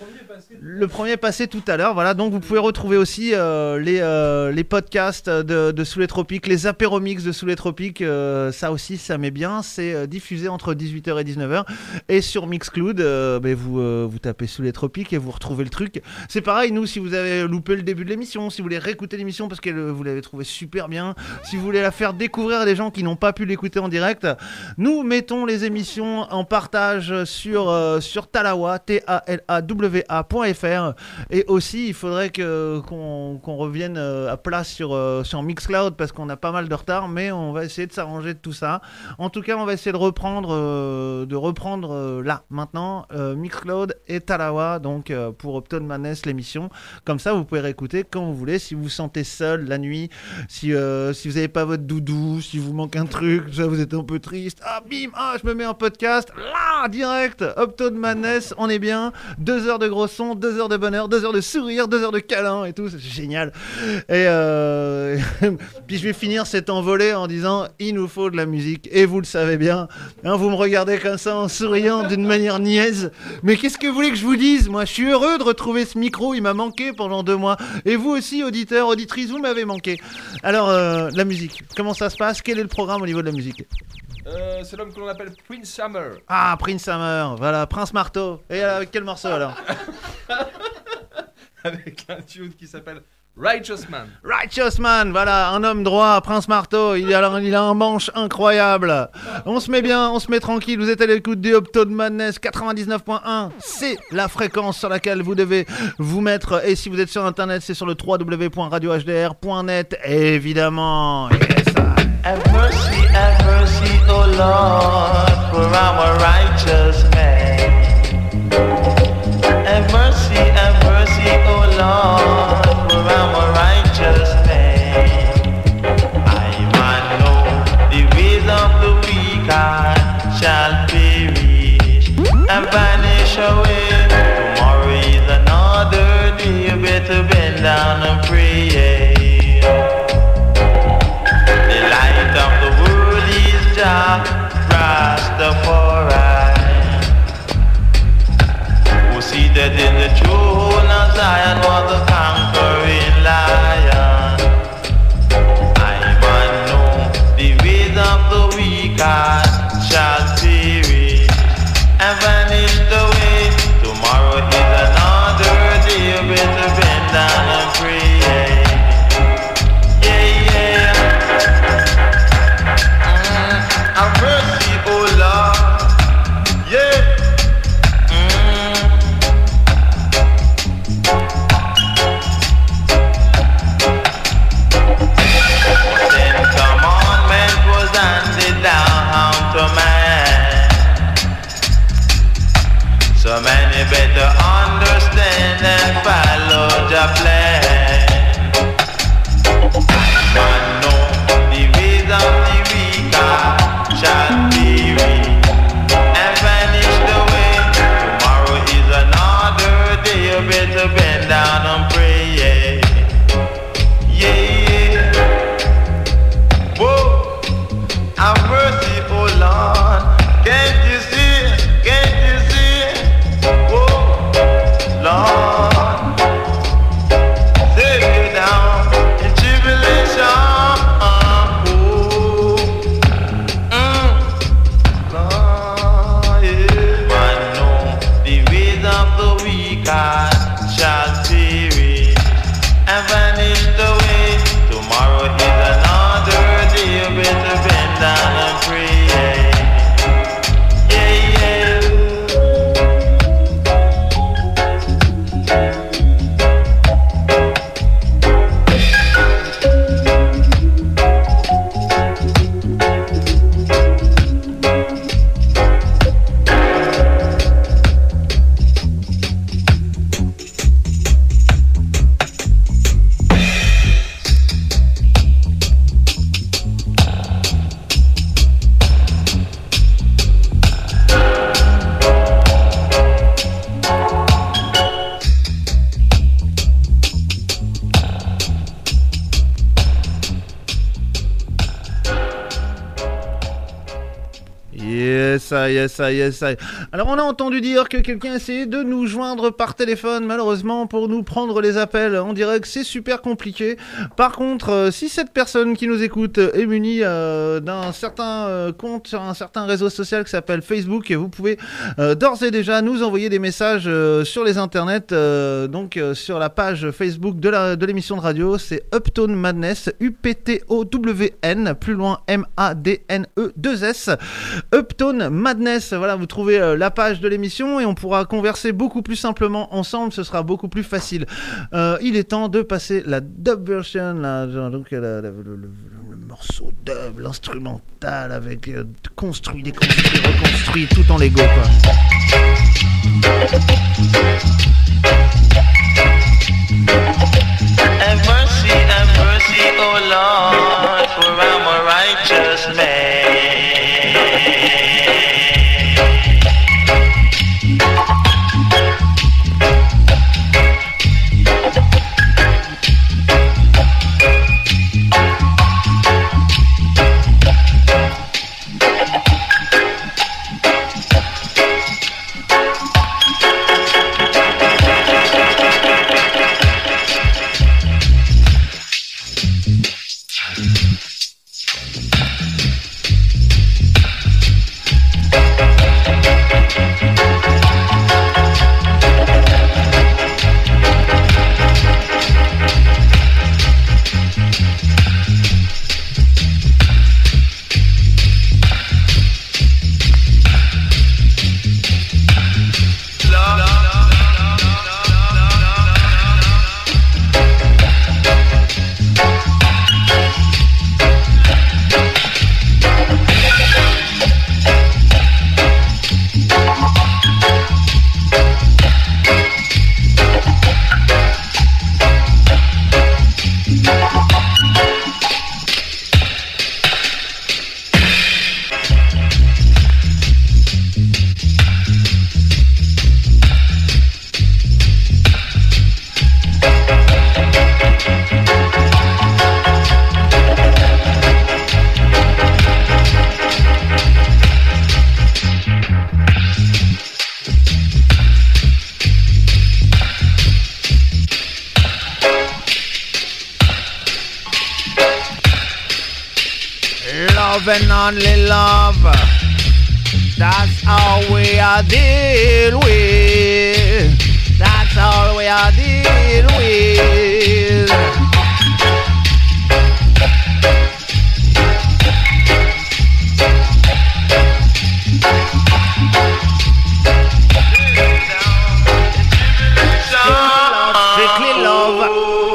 le premier passé tout à l'heure, voilà. Donc vous pouvez retrouver aussi euh, les euh, les podcasts de, de Sous les Tropiques, les apéromix de Sous les Tropiques. Euh, ça aussi, ça met bien. C'est euh, diffusé entre dix-huit heures et dix-neuf heures. Et sur Mixcloud, euh, ben vous euh, vous tapez Sous les Tropiques et vous retrouvez le truc. C'est pareil, nous, si vous avez loupé le début de l'émission, si vous voulez réécouter l'émission parce que le, vous l'avez trouvé super bien, si vous voulez la faire découvrir à des gens qui n'ont pas pu l'écouter en direct. Nous mettons les émissions en partage sur, euh, sur Talawa, T A L A W A point F R. Et aussi, il faudrait que, qu'on, qu'on revienne euh, à plat sur, euh, sur Mixcloud parce qu'on a pas mal de retard, mais on va essayer de s'arranger de tout ça. En tout cas, on va essayer de reprendre, euh, de reprendre euh, là, maintenant, euh, Mixcloud et Talawa, donc euh, pour Upton Madness, l'émission. Comme ça, vous pouvez réécouter quand vous voulez, si vous vous sentez seul la nuit, si, euh, si vous n'avez pas votre doudou, si vous manque un truc, ça vous êtes un peu triste, ah bim, ah je me mets un podcast, là, direct, Upton Madness, on est bien, deux heures de gros son, deux heures de bonheur, deux heures de sourire, deux heures de câlin et tout, c'est génial. Et euh... puis je vais finir cette envolée en disant, il nous faut de la musique, et vous le savez bien, hein, vous me regardez comme ça en souriant d'une manière niaise, mais qu'est-ce que vous voulez que je vous dise? Moi je suis heureux de retrouver ce micro, il m'a manqué pendant deux mois, et vous aussi auditeurs, auditrices, vous m'avez manqué. Alors euh, la musique, comment ça se passe? Quel est le programme au niveau de la musique? Euh, c'est l'homme que l'on appelle Prince Summer. Ah, Prince Summer, voilà, Prince Marteau. Et avec quel morceau alors? Avec un tune qui s'appelle Righteous Man. Righteous Man, voilà, un homme droit, Prince Marteau. Il a, il a un manche incroyable. On se met bien, on se met tranquille. Vous êtes à l'écoute du Upton Madness quatre-vingt-dix-neuf point un. C'est la fréquence sur laquelle vous devez vous mettre. Et si vous êtes sur internet, c'est sur le w w w point radio h d r point net, évidemment. Yes. Have mercy, have mercy, O Lord, for our righteous man. Have mercy, have mercy, O Lord, for our righteous man. I man know the ways of the wicked shall perish and vanish away. Tomorrow is another day, you better bend down and pray. The light of the Jah Rastafari, who seated in the throne of Zion was the conquering lion. I man know the ways of the wicked shall perish and vanish away. Tomorrow is another day, you better bend down and pray. Yeah, yeah. Mm, have mercy, oh Lord. Yeah. Mm. Ten commandments was handed down to man. So many better understand and follow the plan. Man know the ways of the wicked shall perish and vanish away. Tomorrow is another day, you better bend down and pray. Yeah, yeah. Whoa, have mercy, oh Lord. Can't you see? Can't you see? Whoa, Lord, save you down in tribulation. Oh, mm, Lord, yeah. Man know the ways of the wicked shall perish and vanish away. Tomorrow is another day, you better bend down and pray. Yeah, yeah. Yes, I, yes, I, yes, I. Alors, on a entendu dire que quelqu'un essayait de nous joindre par téléphone. Malheureusement, pour nous prendre les appels en direct, c'est super compliqué. Par contre, euh, si cette personne qui nous écoute est munie euh, d'un certain euh, compte sur un certain réseau social qui s'appelle Facebook, vous pouvez euh, d'ores et déjà nous envoyer des messages euh, sur les internets. Euh, donc, euh, sur la page Facebook de, la, de l'émission de radio, c'est Uptone Madness, U P T O W N, plus loin M A D N E deux S. Uptone Madness, voilà, vous trouvez euh, la page de l'émission et on pourra converser beaucoup plus simplement ensemble, ce sera beaucoup plus facile. Euh, il est temps de passer la dub version, là, genre, donc la, la, le, le, le morceau dub, l'instrumental avec euh, construit, déconstruit, reconstruit, tout en Lego, quoi. Have mercy, have mercy, oh Lord, for I'm a righteous man. love and only love. That's all we are deal with. That's all we are deal with. Strictly love.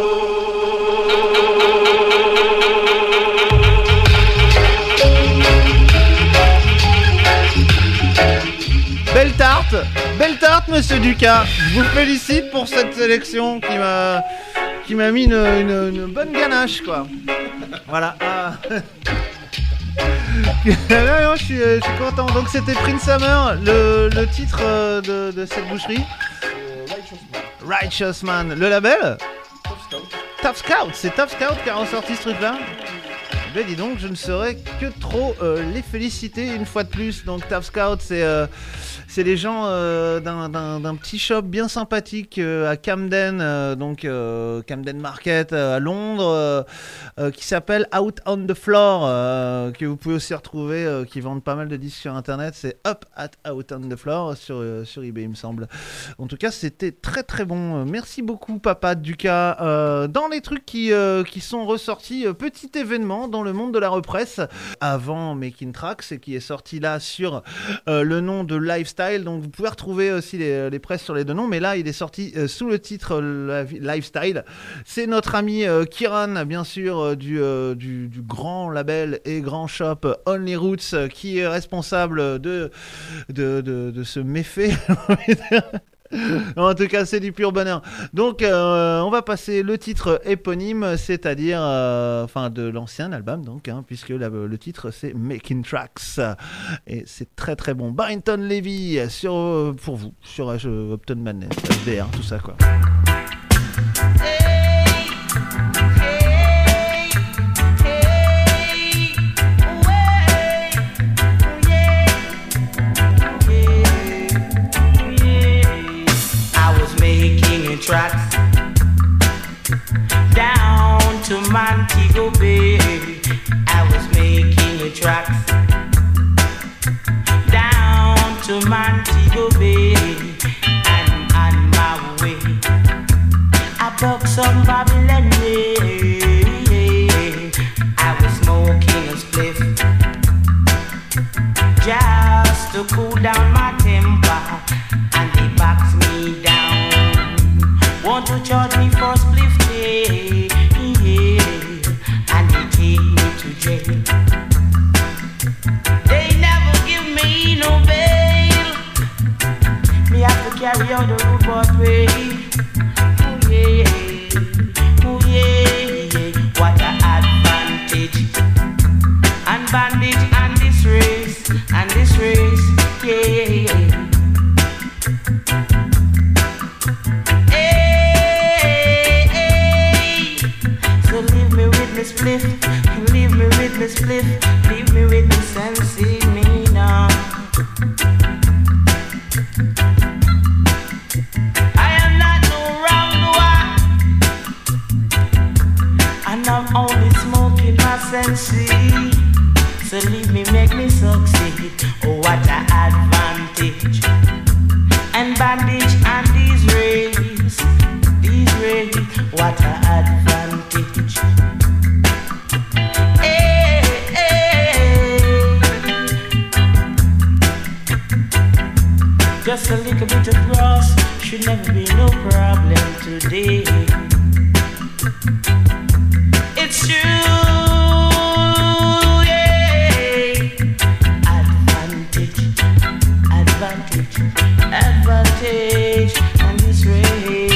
Belle tarte, belle tarte, monsieur Ducas. Je vous félicite pour cette sélection qui m'a, qui m'a mis une, une, une bonne ganache, quoi. Voilà. Ah. je, suis, je suis content. Donc c'était Prince Summer, le, le titre de, de cette boucherie. Righteous Man. Le label Tough Scout. C'est Tough Scout qui a ressorti ce truc-là. Ben dis donc, je ne saurais que trop euh, les féliciter une fois de plus. Donc Tough Scout, c'est euh, c'est les gens euh, d'un, d'un, d'un petit shop bien sympathique euh, à Camden, euh, donc euh, Camden Market euh, à Londres, euh, euh, qui s'appelle Out on the Floor, euh, que vous pouvez aussi retrouver, euh, qui vendent pas mal de disques sur internet. C'est Up at Out on the Floor sur, euh, sur eBay, il me semble. En tout cas, c'était très très bon. Merci beaucoup, Papa Ducas. Euh, dans les trucs qui, euh, qui sont ressortis, euh, petit événement dans le monde de la represse avant Making Tracks et qui est sorti là sur euh, le nom de Lifestyle. Donc vous pouvez retrouver aussi les, les presses sur les deux noms, mais là il est sorti euh, sous le titre euh, Lifestyle. C'est notre ami euh, Kiran, bien sûr, euh, du, euh, du, du grand label et grand shop Only Roots, euh, qui est responsable de, de, de, de ce méfait. En tout cas, c'est du pur bonheur. Donc, euh, on va passer le titre éponyme, c'est-à-dire, euh, enfin, de l'ancien album, donc, hein, puisque la, le titre c'est Making Tracks, et c'est très très bon. Barrington Levy sur euh, pour vous sur euh, Upton Madness, H D R, tout ça quoi. Tracks down to Montego Bay. I was making a tracks down to Montego Bay, and on my way I took some Babylon way. I was smoking a spliff just to cool down my temper, and they boxed me down. Want to charge me for spliff, yeah, and they take me to jail. They never give me no bail. Me have to carry out the rude boy way. Oh yeah, oh yeah, yeah. What a advantage and bandage and this race and this race, yeah. Spliff, leave me with me spliff, leave me with me sensei me now. I am not no wrongdoer, and I'm only smoking my sensei. So leave me, make me succeed. Oh, what a advantage and bandage and these rays, these rays, what a advantage. Just a little bit of grass should never be no problem today. It's true, yeah. Advantage, advantage, advantage, and this race.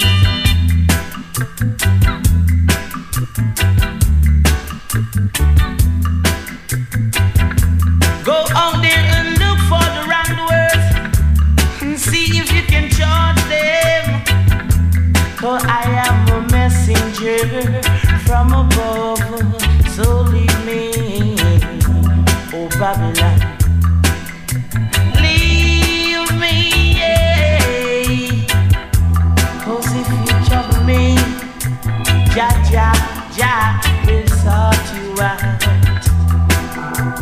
Go out there and look for the wrongdoers. See if you can charge them, 'cause I am a messenger from above. So leave me, oh Babylon, leave me, yeah. 'Cause if you trouble me, Jah Jah Jah will sort you out.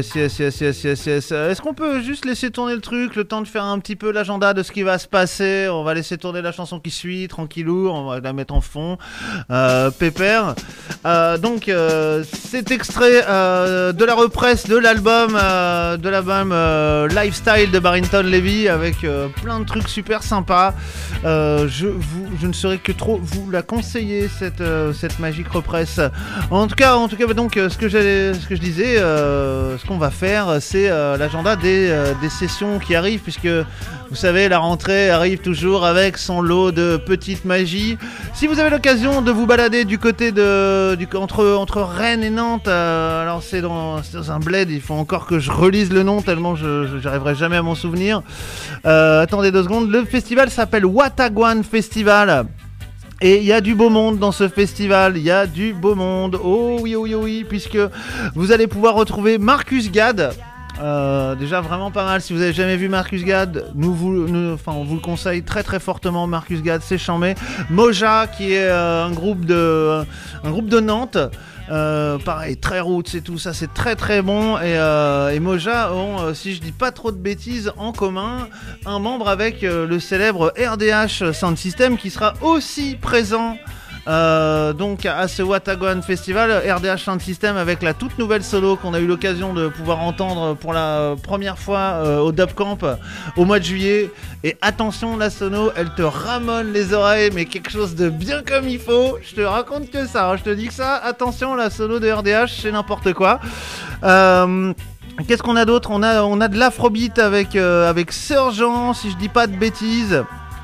yes, yes, yes, yes, yes, yes. Euh, Est-ce qu'on peut juste laisser tourner le truc, le temps de faire un petit peu l'agenda de ce qui va se passer? On va laisser tourner la chanson qui suit, tranquillou, on va la mettre en fond, euh, pépère. Euh, donc, euh, c'est extrait euh, de la represse de l'album, euh, de l'album euh, Lifestyle de Barrington Levy, avec euh, plein de trucs super sympas. Euh, je, vous, je ne saurais que trop vous la conseiller, cette, euh, cette magique represse. En tout cas, en tout cas, bah donc, euh, ce que j'allais, ce que je disais, euh, ce qu'on va faire, c'est euh, l'agenda des, euh, des sessions qui arrivent, puisque vous savez, la rentrée arrive toujours avec son lot de petites magies. Si vous avez l'occasion de vous balader du côté de, du, entre, entre Rennes et Nantes, euh, alors c'est dans, c'est dans un bled, il faut encore que je relise le nom tellement je, je j'arriverai jamais à m'en souvenir. Euh, attendez deux secondes, le festival s'appelle Wataguan Festival. Et il y a du beau monde dans ce festival, il y a du beau monde, oh oui, oh oui, oh oui, puisque vous allez pouvoir retrouver Marcus Gad. Euh, déjà vraiment pas mal. Si vous avez jamais vu Marcus Gad, nous vous, nous, enfin on vous le conseille très très fortement. Marcus Gad, c'est chambé. Moja, qui est euh, un groupe de un groupe de Nantes. Euh, pareil, très roots et tout ça, c'est très très bon. Et, euh, et Moja ont, euh, si je dis pas trop de bêtises, en commun un membre avec euh, le célèbre R D H Sound System, qui sera aussi présent Euh, donc à ce Wataguan Festival. R D H Sound System avec la toute nouvelle solo qu'on a eu l'occasion de pouvoir entendre pour la première fois euh, au Dub Camp au mois de juillet. Et attention, la sono, elle te ramone les oreilles, mais quelque chose de bien comme il faut. Je te raconte que ça, hein, je te dis que ça. Attention, la solo de R D H, c'est n'importe quoi. Euh... Qu'est-ce qu'on a d'autre? On a, on a de l'afrobeat avec, euh, avec Sergent, si je dis pas de bêtises.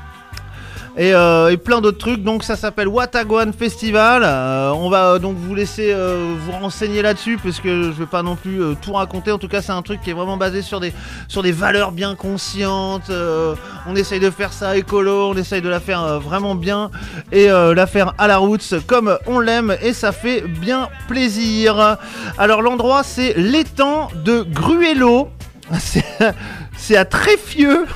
Et, euh, et plein d'autres trucs. Donc ça s'appelle Wataguan Festival. Euh, on va euh, donc vous laisser euh, vous renseigner là-dessus, parce que je vais pas non plus euh, tout raconter. En tout cas, c'est un truc qui est vraiment basé sur des, sur des valeurs bien conscientes. Euh, on essaye de faire ça écolo, on essaye de la faire euh, vraiment bien et euh, la faire à la roots comme on l'aime, et ça fait bien plaisir. Alors l'endroit, c'est l'étang de Gruello. C'est, c'est à Tréfieux.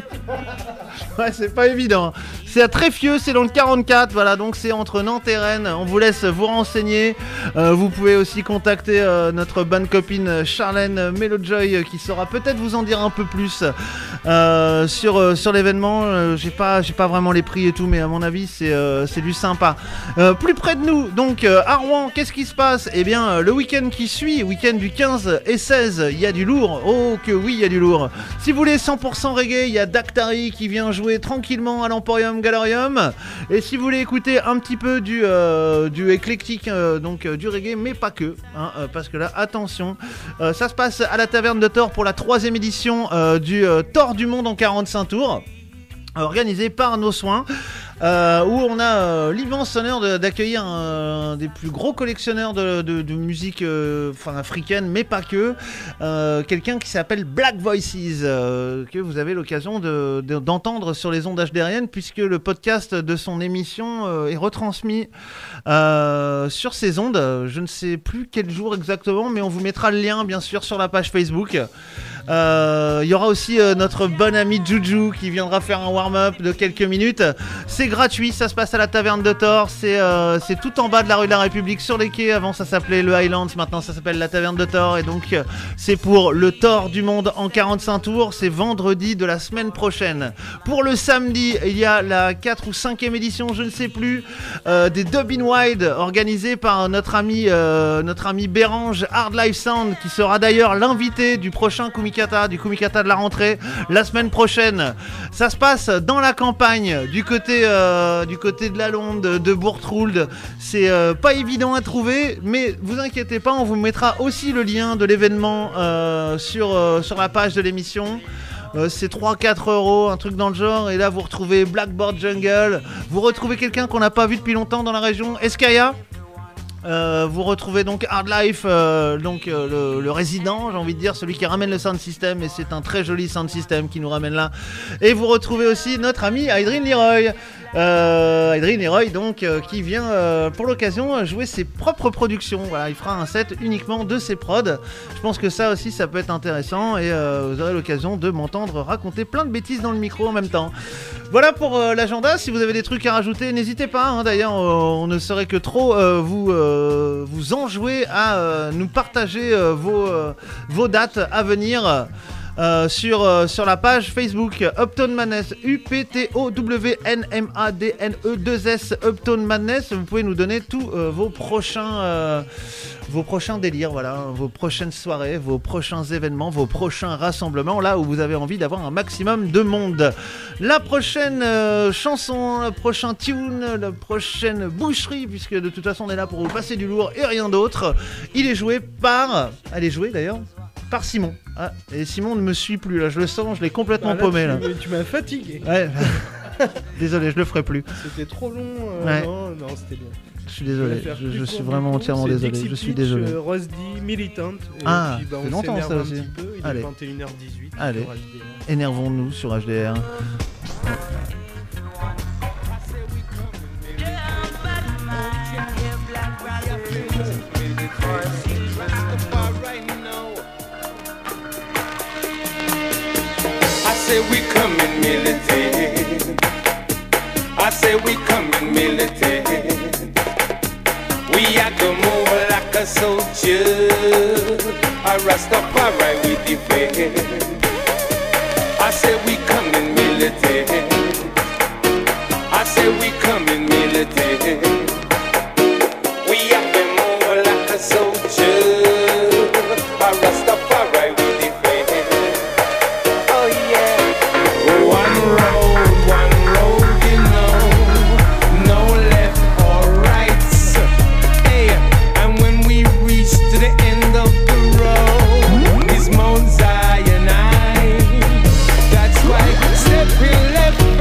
Ouais, c'est pas évident. C'est à Tréfieux, c'est dans le quarante-quatre, voilà, donc c'est entre Nantes et Rennes. On vous laisse vous renseigner. Euh, vous pouvez aussi contacter euh, notre bonne copine Charlène Melojoy, euh, qui saura peut-être vous en dire un peu plus euh, sur, euh, sur l'événement. Euh, j'ai pas, j'ai pas vraiment les prix et tout, mais à mon avis, c'est, euh, c'est du sympa. Euh, plus près de nous, donc euh, à Rouen, qu'est-ce qui se passe? Eh bien, euh, le week-end qui suit, week-end du quinze et seize, il y a du lourd. Oh, que oui, il y a du lourd. Si vous voulez cent pour cent reggae, il y a Dactari qui vient jouer tranquillement à l'Emporium Galorium. Et si vous voulez écouter un petit peu du, euh, du éclectique, euh, donc euh, du reggae, mais pas que, hein, euh, parce que là, attention, euh, ça se passe à la Taverne de Thor pour la troisième édition euh, du euh, Thor du Monde en quarante-cinq tours, organisé par Nos Soins. Euh, où on a euh, l'immense honneur de, d'accueillir un, un des plus gros collectionneurs de, de, de musique euh, enfin, africaine, mais pas que, euh, quelqu'un qui s'appelle Black Voices, euh, que vous avez l'occasion de, de, d'entendre sur les ondes H D R N, puisque le podcast de son émission euh, est retransmis euh, sur ces ondes. Je ne sais plus quel jour exactement, mais on vous mettra le lien bien sûr sur la page Facebook. Il euh, y aura aussi euh, notre bon ami Juju qui viendra faire un warm-up de quelques minutes. C'est gratuit, ça se passe à la Taverne de Thor. C'est, euh, c'est tout en bas de la rue de la République sur les quais. Avant ça s'appelait le Highlands, maintenant ça s'appelle la Taverne de Thor. Et donc euh, c'est pour le Thor du Monde en quarante-cinq tours. C'est vendredi de la semaine prochaine. Pour le samedi, il y a la quatre ou cinquième édition, je ne sais plus, euh, des Dub in Wide organisée par notre ami, euh, notre ami Bérange Hard Life Sound, qui sera d'ailleurs l'invité du prochain Kumikata, du Kumikata de la rentrée la semaine prochaine. Ça se passe dans la campagne, du côté, euh, du côté de la Londe, de, de Bourtrould. C'est euh, pas évident à trouver, mais vous inquiétez pas, on vous mettra aussi le lien de l'événement euh, sur, euh, sur la page de l'émission. Euh, c'est trois à quatre euros, un truc dans le genre. Et là vous retrouvez Blackboard Jungle. Vous retrouvez quelqu'un qu'on n'a pas vu depuis longtemps dans la région, Eskaya. Euh, vous retrouvez donc Hard Life, euh, donc euh, le, le résident, j'ai envie de dire, celui qui ramène le sound system, et c'est un très joli sound system qui nous ramène là. Et vous retrouvez aussi notre ami Aydrine Leroy. Euh, Adrien Leroy donc euh, qui vient euh, pour l'occasion jouer ses propres productions. Voilà, il fera un set uniquement de ses prods. Je pense que ça aussi ça peut être intéressant et euh, vous aurez l'occasion de m'entendre raconter plein de bêtises dans le micro en même temps. Voilà pour euh, l'agenda. Si vous avez des trucs à rajouter, n'hésitez pas. Hein. D'ailleurs, euh, on ne saurait que trop euh, vous euh, vous enjouer à euh, nous partager euh, vos euh, vos dates à venir. Euh, sur, euh, sur la page Facebook Uptown Madness, U P T O W N M A D N E deux S Uptown Madness. Vous pouvez nous donner tous euh, vos prochains euh, vos prochains délires, voilà, vos prochaines soirées, vos prochains événements, vos prochains rassemblements, là où vous avez envie d'avoir un maximum de monde. La prochaine euh, chanson, le prochain tune, la prochaine boucherie, puisque de toute façon on est là pour vous passer du lourd et rien d'autre. Il est joué par... Elle est jouée d'ailleurs par Simon. Ah, et Simon ne me suit plus là, je le sens, je l'ai complètement Ah, là, paumé tu, là. Tu m'as fatigué. Ouais. Désolé, je le ferai plus. C'était trop long. Euh, Ouais. Non, non, c'était bien. Je suis désolé, vais faire je, plus je suis court, vraiment du coup. entièrement C'est désolé, Dixie je suis Pitch, désolé. euh, Rusty, militante. Et Ah, puis, bah, c'est on longtemps, s'énerve ça un aussi. petit peu. Il Allez. est vingt et une heures dix-huit. Allez, sur H D R. énervons-nous sur H D R. I say we coming militant. I say we coming militant. We are to move like a soldier. A Rastafari we defend. I say we coming militant. I say we coming militant. We are to move like a soldier. A Rastafari we defend. Oh yeah. One road, one road, you know, no left or right. Hey, and when we reach to the end of the road, is Mount Zion. That's why step left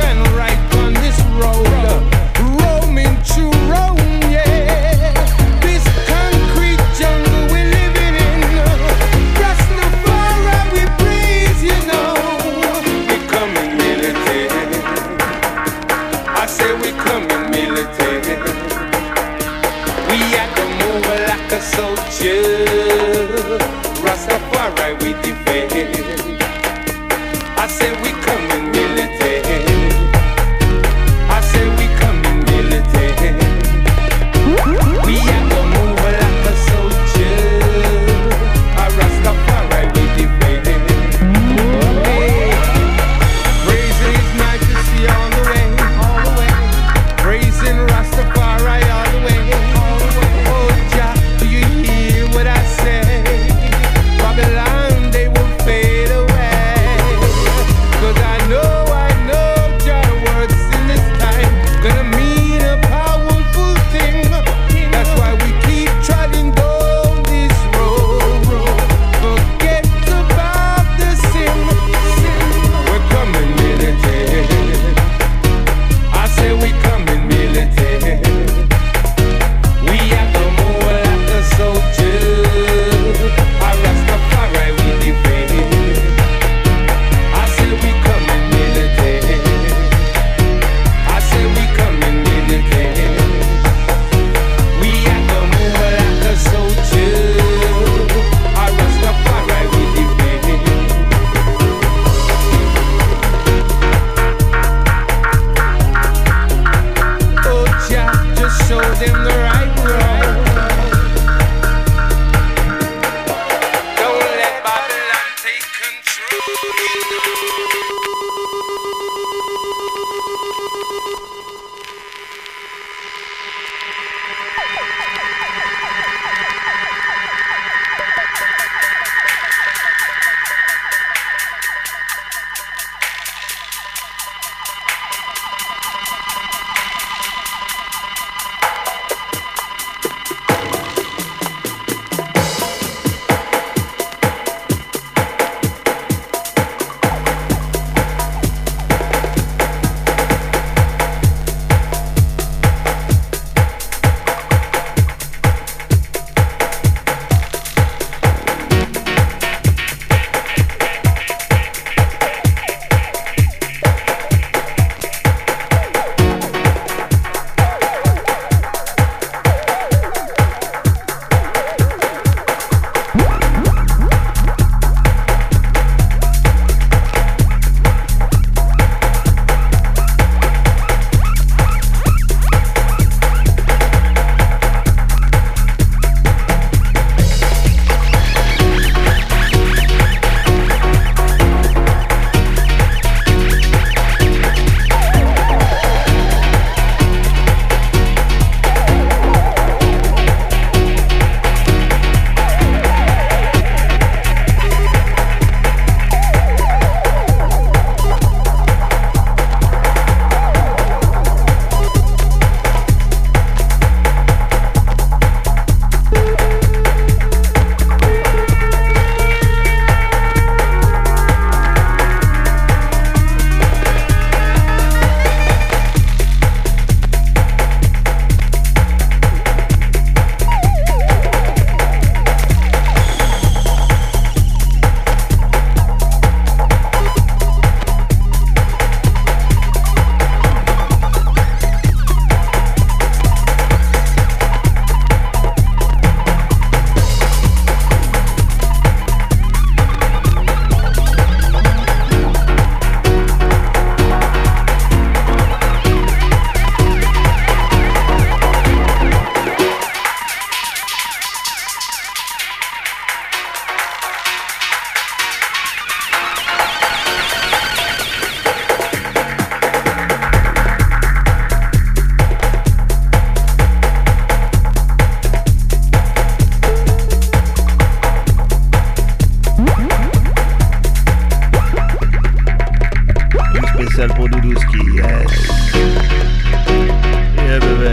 spécial pour Doudouski. Yes. Yeah, bébé.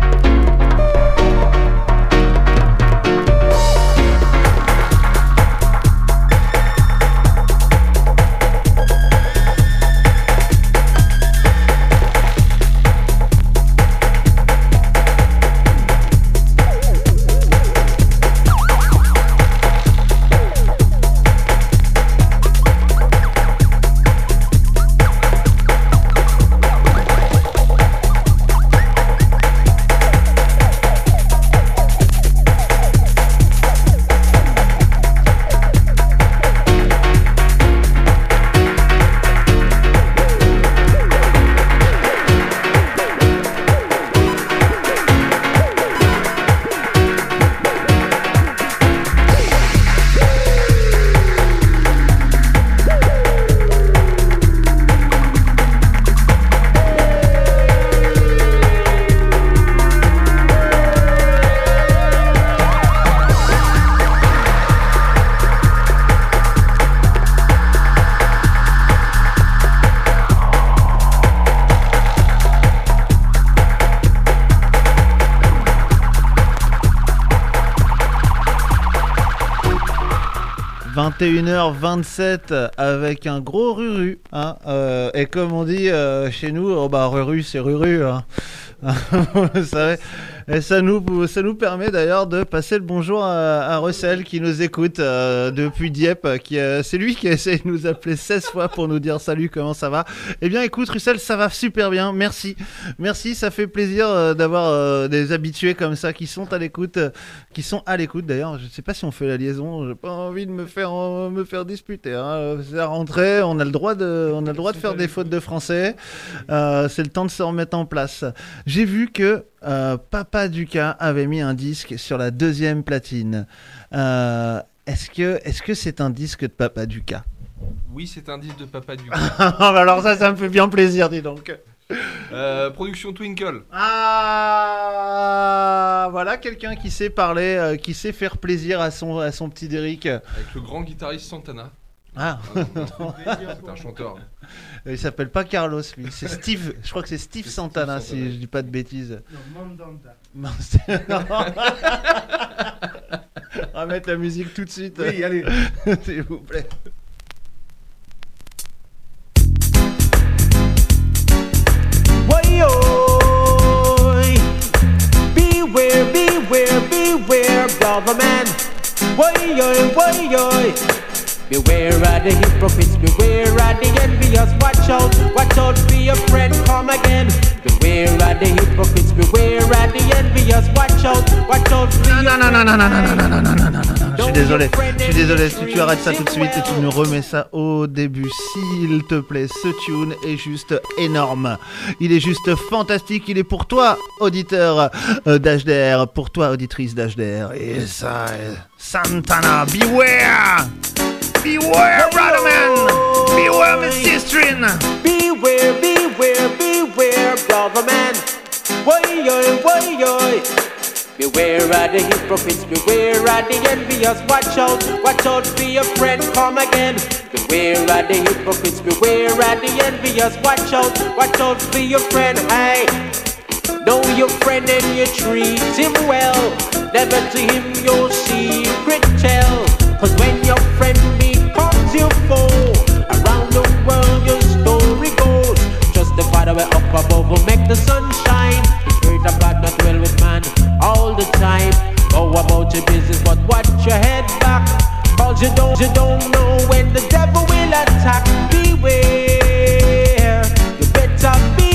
vingt et une heures vingt-sept avec un gros ruru, hein, euh, et comme on dit euh, chez nous, oh bah ruru c'est ruru, hein. Vous savez. Et ça nous, ça nous permet d'ailleurs de passer le bonjour à, à Russell qui nous écoute euh, depuis Dieppe. Qui, euh, c'est lui qui a essayé de nous appeler seize fois pour nous dire salut, comment ça va. Eh bien écoute Russell, ça va super bien, merci. Merci, ça fait plaisir euh, d'avoir euh, des habitués comme ça qui sont à l'écoute, euh, qui sont à l'écoute d'ailleurs. Je ne sais pas si on fait la liaison, j'ai pas envie de me faire, euh, me faire disputer. Hein. C'est la rentrée, on a le droit de, on a le droit de faire des fautes de français. Euh, c'est le temps de se remettre en place. J'ai vu que Euh, Papa Duka avait mis un disque sur la deuxième platine. Euh, est-ce que, est-ce que c'est un disque de Papa Duka ? Oui, c'est un disque de Papa Duka. Alors ça, ça me fait bien plaisir, dis donc. Euh, production Twinkle. Ah, voilà quelqu'un qui sait parler, euh, qui sait faire plaisir à son, à son petit Derrick. Avec le grand guitariste Santana. Ah, c'est un chanteur. Il s'appelle pas Carlos, lui. C'est Steve. Je crois que c'est Steve Santana, Steve Santana, si je dis pas de bêtises. Non, Mandanda. On va mettre la musique tout de suite. Oui, allez. S'il vous plaît. Beware, beware, beware, government. Woy, oy, woy, oy. Beware of the hypocrites, beware of the envious. Watch out, watch out for your friend, come again. Beware of the hypocrites, beware of the envious. Watch out, watch out for your non, non, non, non, non, non, non, non, non, non, non, non, je suis désolé, je suis désolé, si tu arrêtes ça tout de suite et tu nous remets ça au début, s'il te plaît, ce tune est juste énorme, il est juste fantastique, il est pour toi, auditeur euh, d'H D R, pour toi, auditrice d'H D R, et ça, euh, Santana, beware! Beware, brother man! Beware, my sister! Beware, beware, beware, brother man! Woy, oy, woy, oy! Beware of the hypocrites, beware of the envious. Watch out, watch out for your friend, come again. Beware of the hypocrites, beware of the envious. Watch out, watch out for your friend, hey! Know your friend and you treat him well. Never to him your secret tell. Cause when your friend becomes your foe, around the world your story goes. Just the Father way up above will make the sun shine. The Spirit of God not dwell with man all the time. Go about your business but watch your head back. Cause you don't, you don't know when the devil will attack. Beware, you better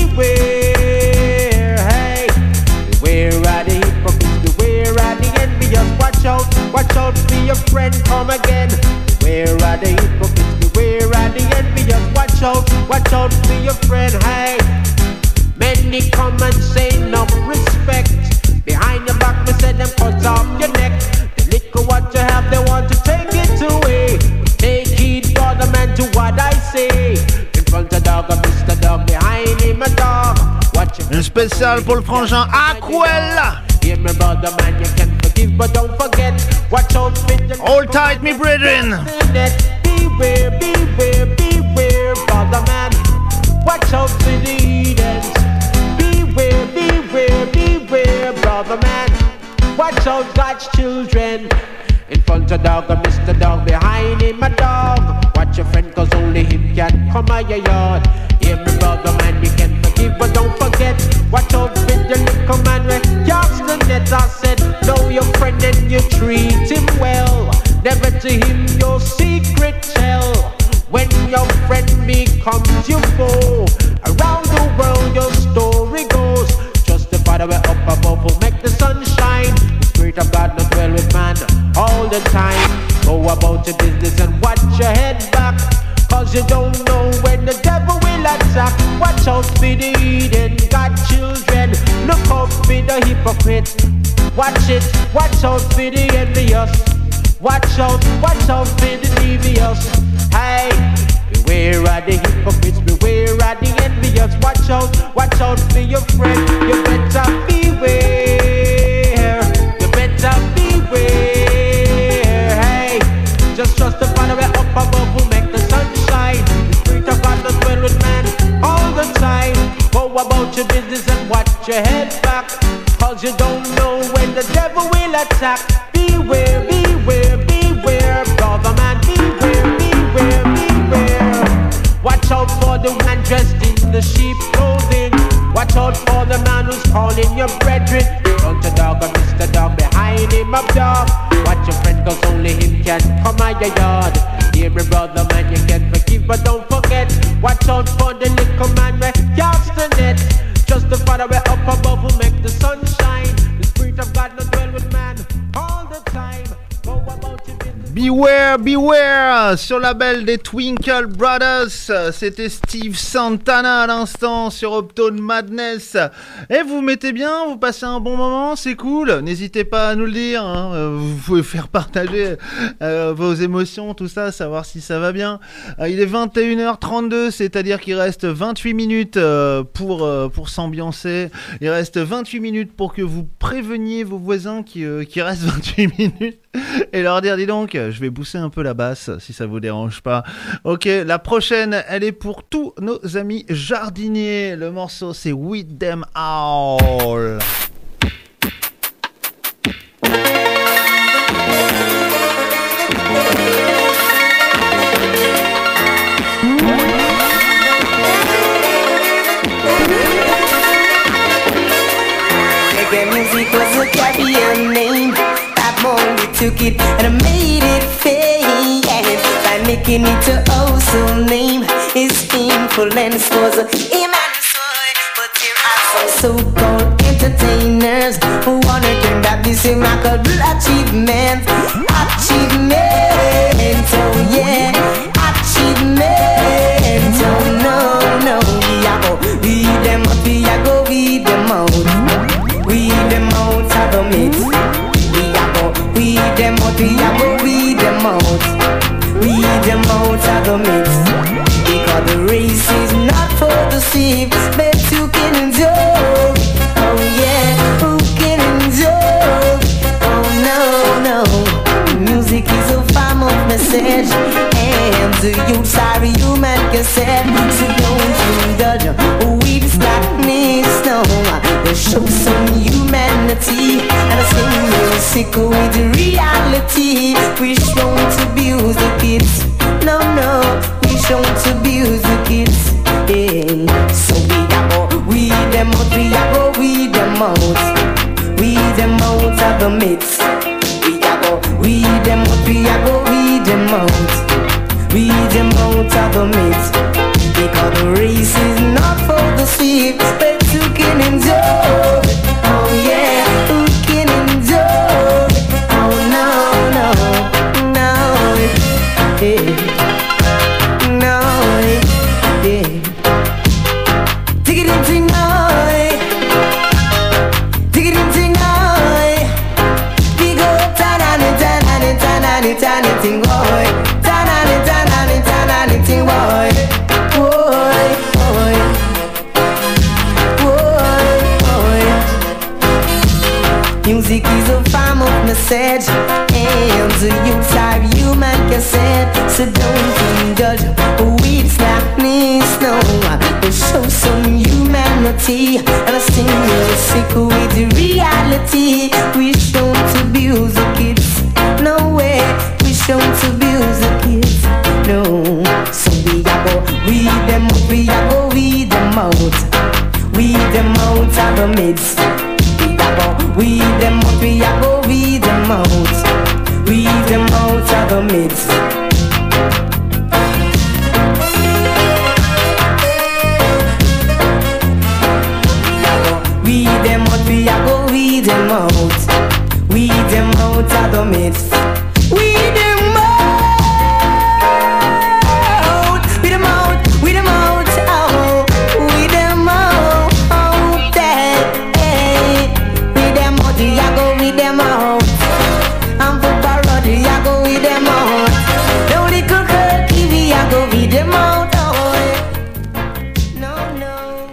beware. Hey, beware of the hypocrites, beware of the envious. Watch out, watch out for your friend, come again. Beware of the hypocrites, beware of the envious. Watch out, watch out for your friend, hey. Many come and say no respect. Behind your back, me say them cut off your neck. The little what you have, they want to take it away. Take heed for the man to what I say. In front of dog, a Mister Dog, behind him a dog. Watch it. Un spécial pour le frangin Aquella. Hear me, brother man, you can forgive but don't forget. Watch out for the hold tight, me brethren. Beware, beware, beware, brother man. Watch out for the heathens. Beware, beware, beware, brother man. Watch out, God's children. In front of dog, or Mister Dog, behind him a dog. Watch your friend, cause only him can come out your yard. Hear me, brother man, you can forgive, but don't forget. Watch out for the little man where cast the net. I said, know your friend and you treat him well. Never to him your secret tell. When your friend becomes your foe, around the world your story goes. Just the Father way up above will make the sun shine. The Spirit of God not dwell with man all the time. Go about your business and watch your head back, cause you don't know when the devil will attack. Watch out for the heathen, God children. Look out for the hypocrite. Watch it, watch out for the envious. Watch out, watch out for the devious. Hey, beware of the hypocrites, beware of the envious. Watch out, watch out for your friend. You better beware, you better beware. Hey, just trust the Father way up above will make the sun shine. The Spirit of God does dwell with man all the time. Go about your business and watch your head back, cause you don't know when the devil will attack. Beware, beware, beware, brother man, beware, beware, beware. Watch out for the man dressed in the sheep clothing. Watch out for the man who's calling your brethren. Front a dog or Mister Dog, behind him a dog. Watch your friend, cause only him can come out your yard. Hear me, brother man, you can forgive, but don't forget. Watch out for the little man where cast the net. Just the Father way up above will make the sun shine. The Spirit of God not dwell with man all the time. Go about your business. Beware, beware, sur la belle des Twinkle Brothers, c'était Steve Santana à l'instant sur Uptown Madness. Et vous mettez bien, vous passez un bon moment, c'est cool. N'hésitez pas à nous le dire, hein. Vous pouvez faire partager euh, vos émotions, tout ça, savoir si ça va bien. Euh, il est vingt et une heures trente-deux, c'est-à-dire qu'il reste vingt-huit minutes euh, pour, euh, pour s'ambiancer. Il reste vingt-huit minutes pour que vous préveniez vos voisins qui, euh, qui restent vingt-huit minutes et leur dire, dis donc, je vais pousser un peu la basse si ça vous dérange pas. Ok, la prochaine, elle est pour tous nos amis jardiniers. Le morceau, c'est With Them All. Reggae music was a Caribbean name. We took it and made it famous by making it a household name. His influence was him and his soul. But there are some so-called entertainers who wanna turn back this remarkable achievement. Achievement, oh yeah, achievement, oh no, no. We a go weed them out, we a go weed them out, weed them out of the mix. Weed them out, we a go weed them out, weed them out of the mix. Because the race is not for the swift, but you can enjoy. Oh yeah, who can enjoy? Oh no, no. Music is a form of message, and the youths are human cassette. So don't indulge with slackness, no. They show some humanity and a sing music with reality. We don't abuse the kids, no, no. We don't abuse the kids, yeah. So we a go weed them out, we a go weed them out, weed them out of the mix. We a go weed them out, we a go weed them out, weed them out of the mix. Because the race is not for the swift, but you can enjoy. Oh yeah, who can enjoy? Oh no, no, no, yeah, no, yeah. Dig it in tonight, dig it in tonight. We go ta-na-ni, ta-na-ni, ta-na-ni, ta-na-ni, boy, ta-na-ni, ta-na-ni, ta-na-ni, boy. Music is a form of message, and the youths are human cassette. So don't indulge with slackness, no. show some humanity. And I sing music with the reality. We don't abuse the kids, no way. We don't abuse the kids, no. So we a go weed them out, we a go weed them out, weed them out of the midst. We a go weed them out, we a go weed them out, weed them out of the midst. Weed them out, we a go weed them out, weed them out of the midst. Weed them out, weed them out, weed them out, oh, weed them out, oh, that, hey. Weed them out, we a go weed them out, and for parody, we a go weed them out. No little Kirky, we a go weed them out, oh, no, no.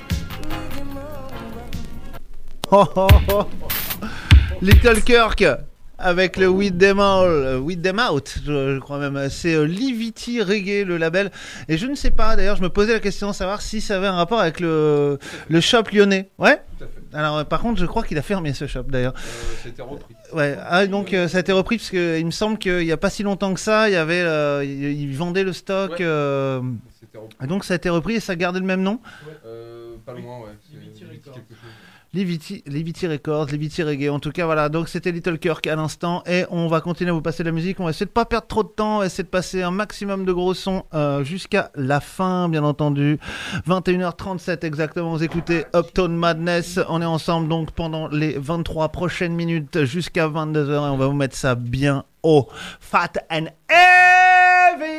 Oh, oh, oh. Little Kirk avec le Weed Them All, Weed Them Out, je, je crois même. C'est euh, Livity Reggae, le label. Et je ne sais pas, d'ailleurs, je me posais la question de savoir si ça avait un rapport avec le, le shop lyonnais. Ouais. Tout à fait. Alors, euh, par contre, je crois qu'il a fermé ce shop, d'ailleurs. Euh, ça a été repris. Ouais. Ah, donc euh, ça a été repris parce que il me semble qu'il n'y a pas si longtemps que ça, il y avait, euh, ils vendaient le stock. Ouais. Euh, et donc ça a été repris et ça a gardé le même nom. Ouais. Euh, pas loin, ouais. Livity Records. Livity, Livity Records, Livity Reggae. En tout cas, voilà. Donc, c'était Little Kirk à l'instant. Et on va continuer à vous passer de la musique. On va essayer de pas perdre trop de temps. On va essayer de passer un maximum de gros sons euh, jusqu'à la fin, bien entendu. vingt et une heures trente-sept exactement. Vous écoutez Uptown Madness. On est ensemble donc pendant les vingt-trois prochaines minutes jusqu'à vingt-deux heures. Et on va vous mettre ça bien haut. Fat and heavy.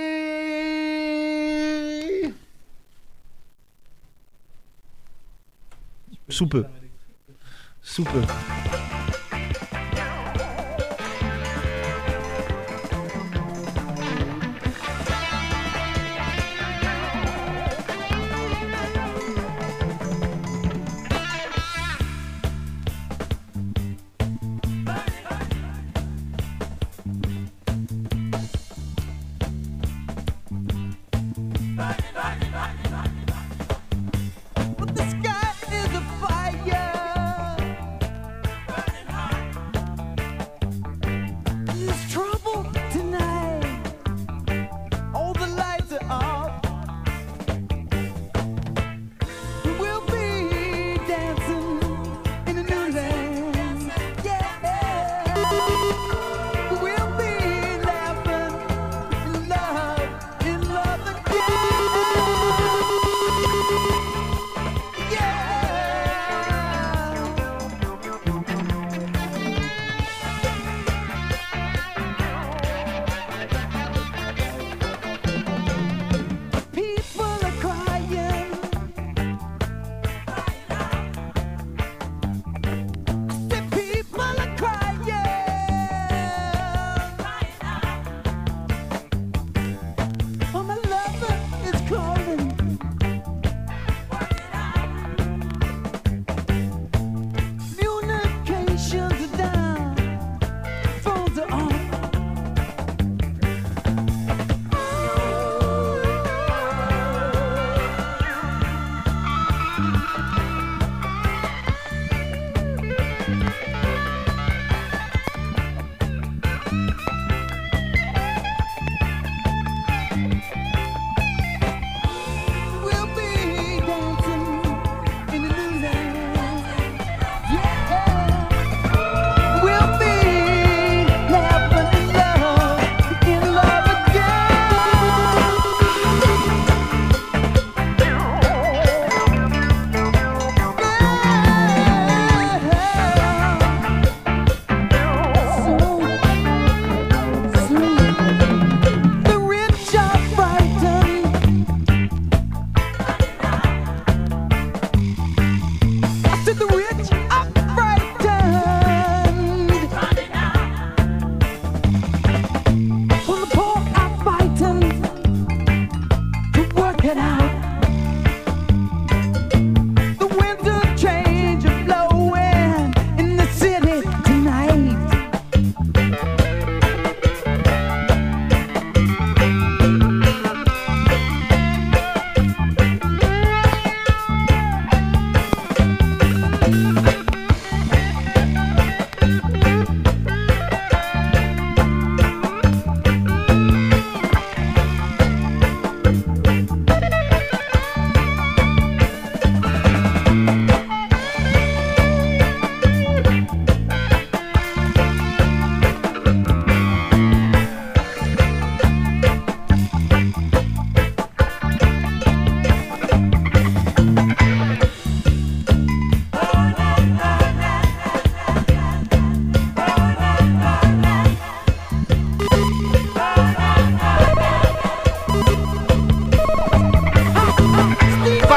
Sous peu. Sous peu. But the sky is a fire.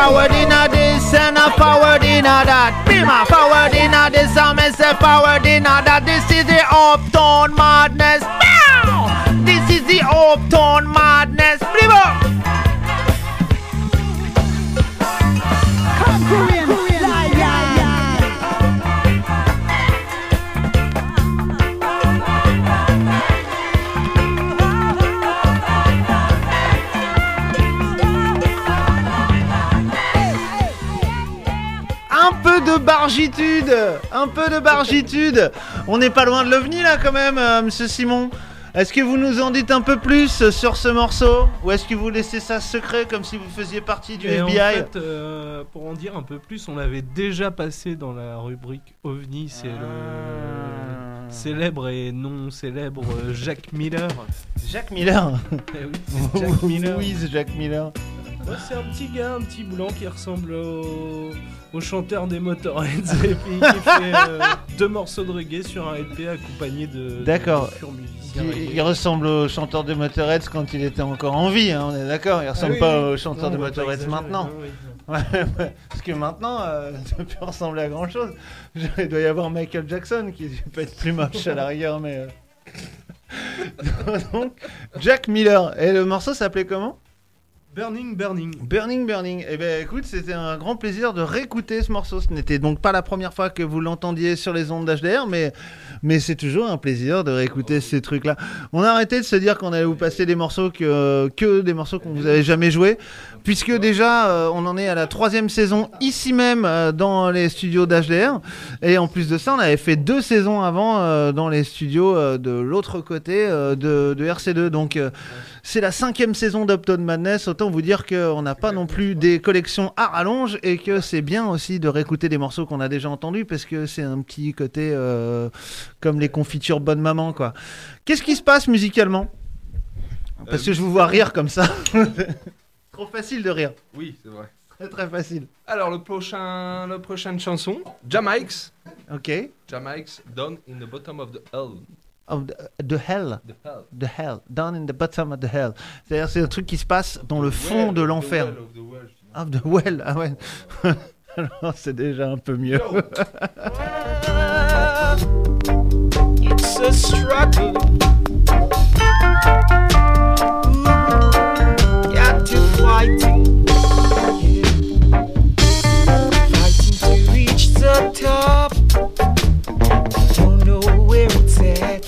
forward in a this and a forward in a that. Bima forward in a this and me say forward in a that. This is the uptown madness. Bow! This is the uptown madness. Bima. Korean, Un peu de bargitude, un peu de bargitude. On n'est pas loin de l'OVNI là quand même, euh, Monsieur Simon. Est-ce que vous nous en dites un peu plus sur ce morceau, ou est-ce que vous laissez ça secret comme si vous faisiez partie du Et F B I? En fait, euh, pour en dire un peu plus, on l'avait déjà passé dans la rubrique OVNI. C'est ah. le célèbre et non célèbre Jack Miller. Jack Miller. Eh oui, c'est Jack Miller. Oui, c'est Jack Miller. Ouais, c'est un petit gars, un petit blanc qui ressemble au, au chanteur des Motorheads et puis qui fait euh, deux morceaux de reggae sur un L P accompagné de, d'accord. de purs musiciens. Il, il ressemble au chanteur des Motorheads quand il était encore en vie, hein, on est d'accord. Il ressemble ah, oui, pas oui. au chanteur non, des Motorheads maintenant. Non, oui, non. Ouais, ouais, parce que maintenant, euh, ça peut ressembler à grand chose. Il doit y avoir Michael Jackson qui peut être plus moche à la rigueur, mais. Euh... Donc, Jack Miller. Et le morceau s'appelait comment? Burning, Burning. Burning, Burning. Eh bien, écoute, c'était un grand plaisir de réécouter ce morceau. Ce n'était donc pas la première fois que vous l'entendiez sur les ondes d'H D R, mais, mais c'est toujours un plaisir de réécouter ces trucs-là. On a arrêté de se dire qu'on allait vous passer des morceaux que, que des morceaux qu'on vous avait jamais joués, puisque déjà, euh, on en est à la troisième saison ici même euh, dans les studios d'H D R. Et en plus de ça, on avait fait deux saisons avant euh, dans les studios euh, de l'autre côté euh, de, de R C deux. Donc, euh, c'est la cinquième saison d'Uptown Madness. Autant vous dire qu'on n'a pas non plus des collections à rallonge et que c'est bien aussi de réécouter des morceaux qu'on a déjà entendus parce que c'est un petit côté euh, comme les confitures Bonne Maman, quoi. Qu'est-ce qui se passe musicalement? Parce que je vous vois rire comme ça. Trop facile de rire. Oui, c'est vrai. Très très facile. Alors, le prochain, la prochaine chanson, Jamaics. Ok. Jamaics, Down in the Bottom of the Hell. Of the, the hell. The hell. The hell. Down in the bottom of the hell. C'est-à-dire c'est un truc qui se passe dans le fond well, de l'enfer. Of the well, Ah, the well. Ah ouais. Alors c'est déjà un peu mieux. It's a struggle. Got to fighting. Yeah. Fighting to reach the top. Don't know where it's at.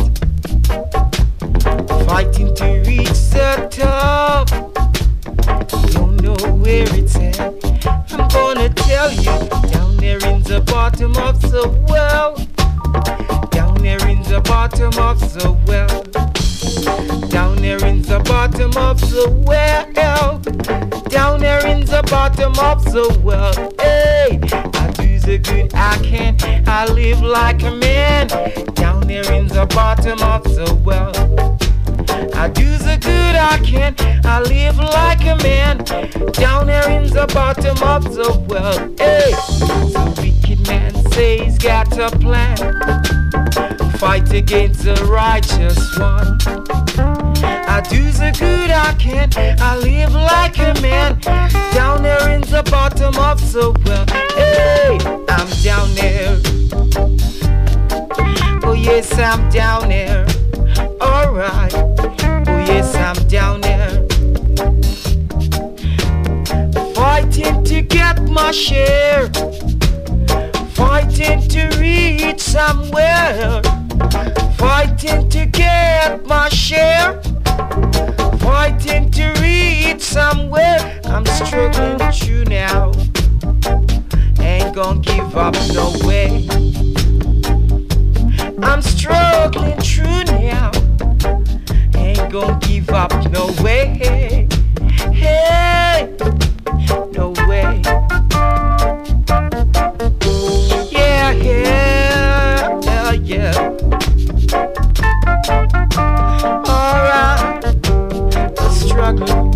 Fighting to reach the top. Don't know where it's at. I'm gonna tell you, down there in the bottom of the well. Down there in the bottom of the well. Down there in the bottom of the well. Down there in the bottom of the well. Hey, I do the good I can. I live like a man. Down there in the bottom of the well. I do the good I can, I live like a man. Down there in the bottom of the well. Hey, the wicked man say he's got a plan. Fight against the righteous one. I do the good I can, I live like a man. Down there in the bottom of the well. Hey, I'm down there. Oh yes, I'm down there. Alright. Oh yes, I'm down there. Fighting to get my share. Fighting to reach somewhere. Fighting to get my share. Fighting to reach somewhere. I'm struggling through now. Ain't gonna give up no way. I'm struggling through now. Ain't gonna give up no way. Hey, no way. Yeah, yeah, yeah, yeah. Alright, the struggle.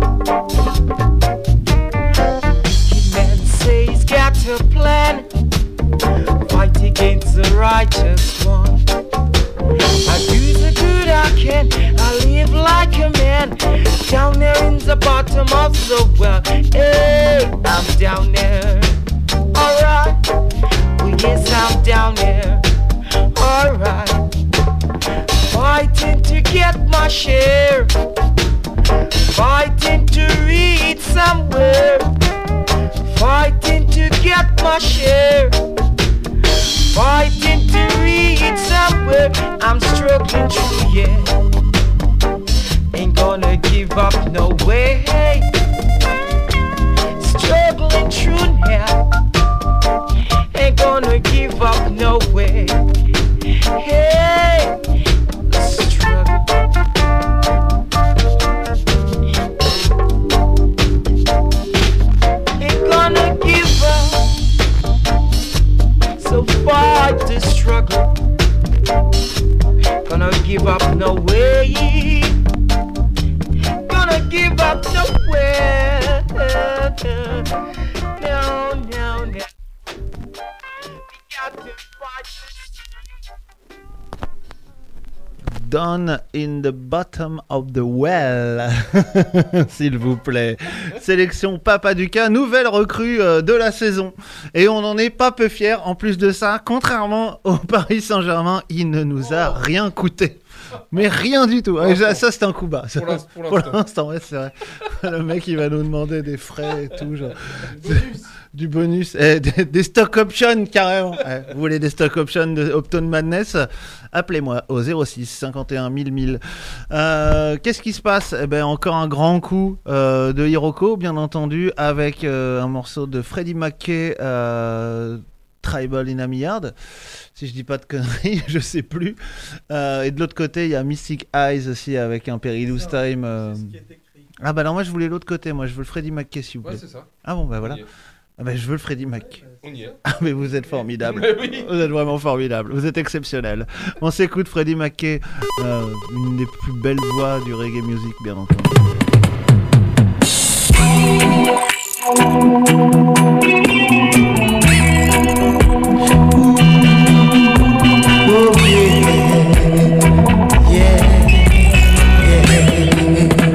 Wicked man say he's got a plan. Fight against the righteous one. I do the good I can, I live like a man. Down there in the bottom of the well. Hey, I'm my share. Fighting to reach somewhere, I'm struggling through, yeah. Ain't gonna give up no way. Struggling through now, ain't gonna give up no way. Hey, struggle. Ain't gonna give up. So far to struggle. Gonna give up no way. Gonna give up nowhere. No, no, no. Down in the bottom of the well, s'il vous plaît. Sélection Papa Duka, nouvelle recrue euh, de la saison. Et on n'en est pas peu fiers. En plus de ça, contrairement au Paris Saint-Germain, il ne nous a rien coûté. Mais rien du tout. Ah, ça, c'est un coup bas. Ça, Pour, pour, pour l'instant, ouais, c'est vrai. Le mec, il va nous demander des frais et tout. Genre. Du bonus. Eh, des, des stock options, carrément. Eh, vous voulez des stock options de Optone Madness? Appelez-moi au zéro six cinquante et un mille mille. Euh, qu'est-ce qui se passe? Eh ben, encore un grand coup euh, de Hiroko, bien entendu, avec euh, un morceau de Freddie McKay, euh, Tribal in a Yard. Si je dis pas de conneries, je sais plus. Euh, et de l'autre côté, il y a Mystic Eyes aussi avec un Perilous Time. Euh... Ah bah alors moi je voulais l'autre côté, moi je veux le Freddie McKay s'il vous plaît. Ouais, c'est ça. Ah bon bah voilà. Ah bah je veux le Freddie Mac. On y est. Ah mais vous êtes formidable. Mais oui. Vous êtes vraiment formidable. Vous êtes exceptionnel. On s'écoute Freddie Mac, euh, une des plus belles voix du reggae music bien entendu. Oh yeah, yeah, yeah.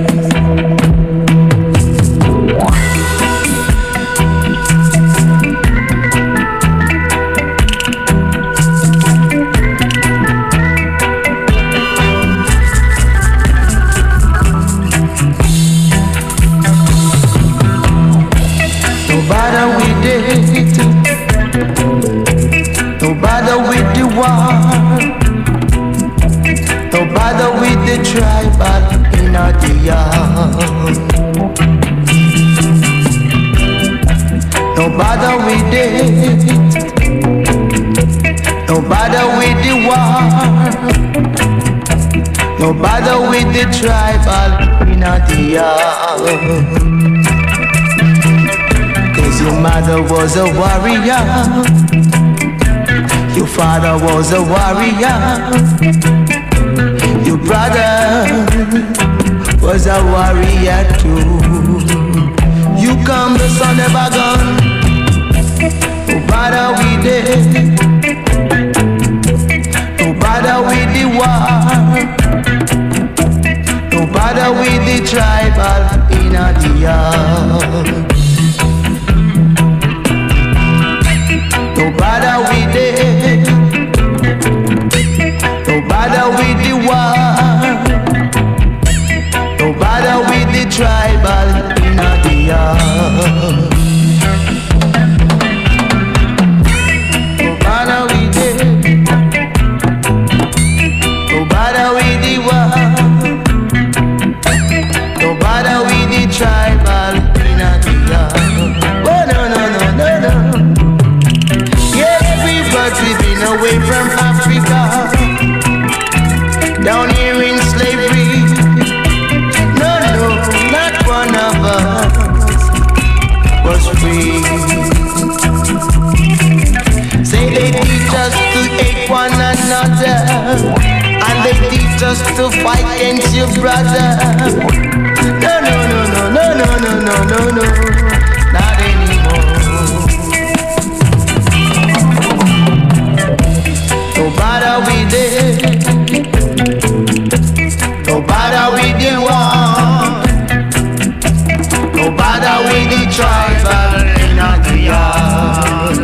No bother with it, no bother with the war, no bother with the tribal in the yard. No bother with it, no bother with the war, no bother with the tribal in the yard. Your mother was a warrior, your father was a warrior, your brother was a warrior too. You come the son of a gun, no bother with it, no bother with the war, no bother with the tribal in the yard. No bother with it, no bother with the war, no bother with the tribal in the yard. No bother with it, no bother with the war, no bother with the tribal in the yard. Oh no no no no no. We've been away from Africa, down here in slavery. No, no, not one of us was free. Say they teach us to hate one another, and they teach us to fight against your brother. No, no, no, no, no, no, no, no, no, no, not anymore. No bother with it, no bother with the war, no bother with the tribal in the yard.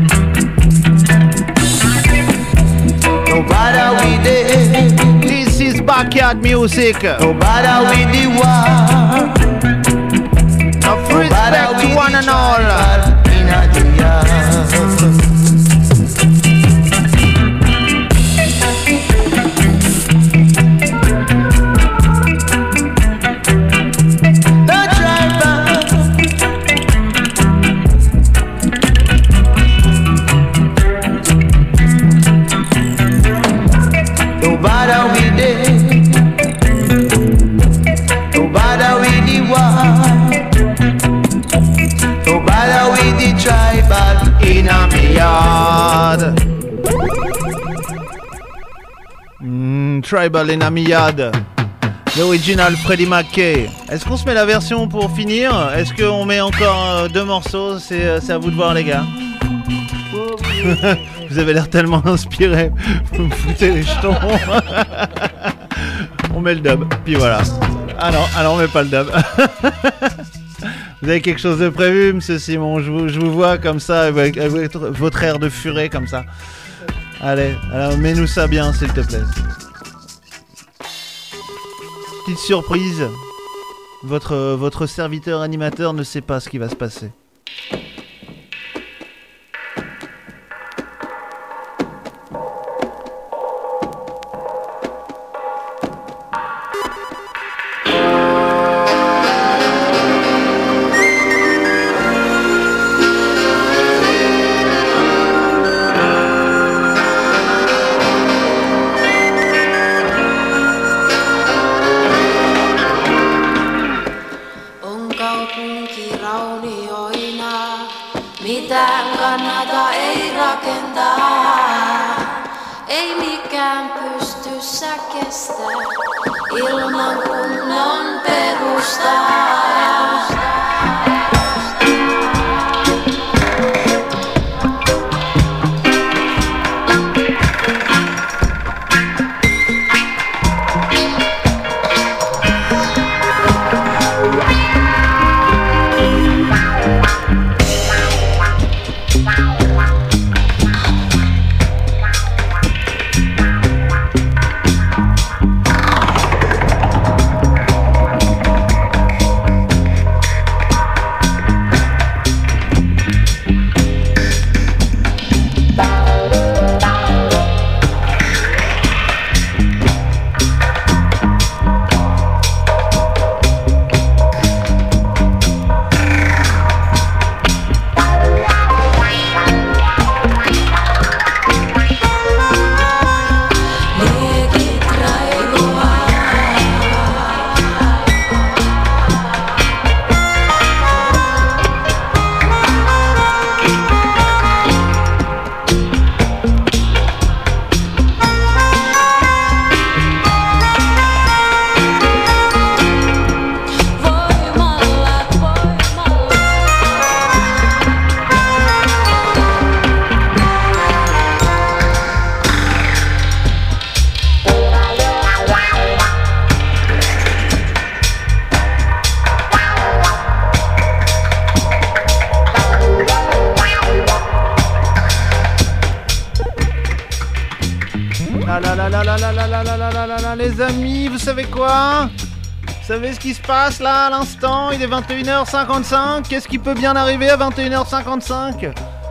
No bother with it, this is backyard music. No bother with the war, no respect to one and all. In the yard. me tribal in a me yard. Mm, tribal in a me yard. L'original Freddie McKay. Est-ce qu'on se met la version pour finir? Est-ce qu'on met encore euh, deux morceaux? C'est, euh, c'est à vous de voir les gars. Vous avez l'air tellement inspiré. Vous me foutez les jetons. On met le dub, puis voilà. Ah non, alors on met pas le dub. Vous avez quelque chose de prévu, monsieur Simon? Je vous, je vous vois comme ça, avec, avec votre air de furet comme ça. Allez, alors mets-nous ça bien, s'il te plaît. Petite surprise. Votre, votre serviteur animateur ne sait pas ce qui va se passer. Les amis, vous savez quoi? Vous savez ce qui se passe là à l'instant? Il est vingt et une heures cinquante-cinq. Qu'est-ce qui peut bien arriver à vingt et une heures cinquante-cinq?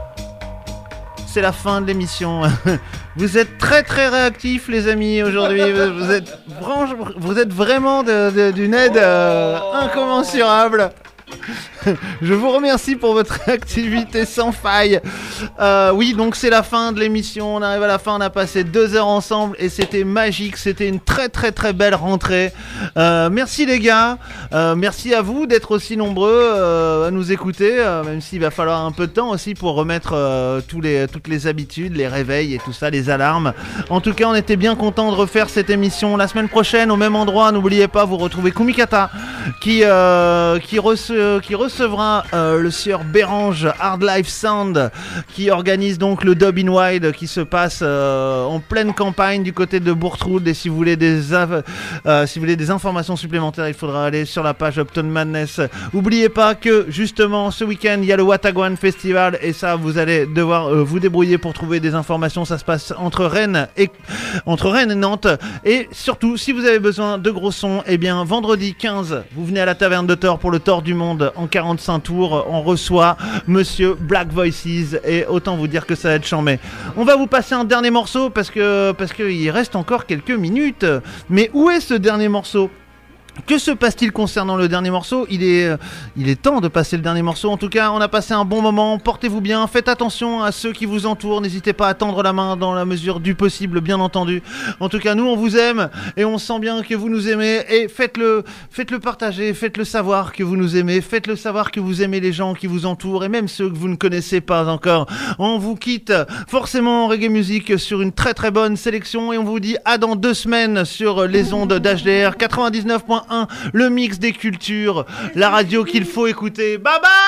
C'est la fin de l'émission. Vous êtes très très réactifs les amis aujourd'hui. Vous êtes, vous êtes vraiment de, de, d'une aide euh, incommensurable. Je vous remercie pour votre activité sans faille. Euh, oui, donc c'est la fin de l'émission. On arrive à la fin. On a passé deux heures ensemble et c'était magique. C'était une très très très belle rentrée. Euh, merci les gars. Euh, merci à vous d'être aussi nombreux euh, à nous écouter, euh, même s'il va falloir un peu de temps aussi pour remettre euh, tous les, toutes les habitudes, les réveils et tout ça, les alarmes. En tout cas, on était bien content de refaire cette émission. La semaine prochaine, au même endroit, n'oubliez pas, vous retrouvez Kumikata qui, euh, qui, rece- qui recevra Euh, le sieur Bérange Hard Life Sound qui organise donc le Dub in Wide qui se passe euh, en pleine campagne du côté de Bourtroud. Et si vous voulez des av- euh, si vous voulez des informations supplémentaires, il faudra aller sur la page Upton Madness. N'oubliez pas que justement ce week-end il y a le Wataguan Festival et ça vous allez devoir euh, vous débrouiller pour trouver des informations. Ça se passe entre Rennes et entre Rennes et Nantes. Et surtout si vous avez besoin de gros sons, et eh bien vendredi quinze vous venez à la Taverne de Thor pour le Thor du Monde en quarante-cinq tours. On reçoit Monsieur Black Voices et autant vous dire que ça va être chambé. On va vous passer un dernier morceau parce que parce que il reste encore quelques minutes. Mais où est ce dernier morceau? Que se passe-t-il concernant le dernier morceau ? Il est, euh, il est temps de passer le dernier morceau. En tout cas, on a passé un bon moment. Portez-vous bien. Faites attention à ceux qui vous entourent. N'hésitez pas à tendre la main dans la mesure du possible, bien entendu. En tout cas, nous, on vous aime et on sent bien que vous nous aimez. Et faites-le, faites-le partager, faites-le savoir que vous nous aimez. Faites-le savoir que vous aimez les gens qui vous entourent et même ceux que vous ne connaissez pas encore. On vous quitte forcément en reggae music sur une très très bonne sélection et on vous dit à dans deux semaines sur les ondes d'H D R quatre-vingt-dix-neuf point un, le mix des cultures, la radio qu'il faut écouter. Bye bye!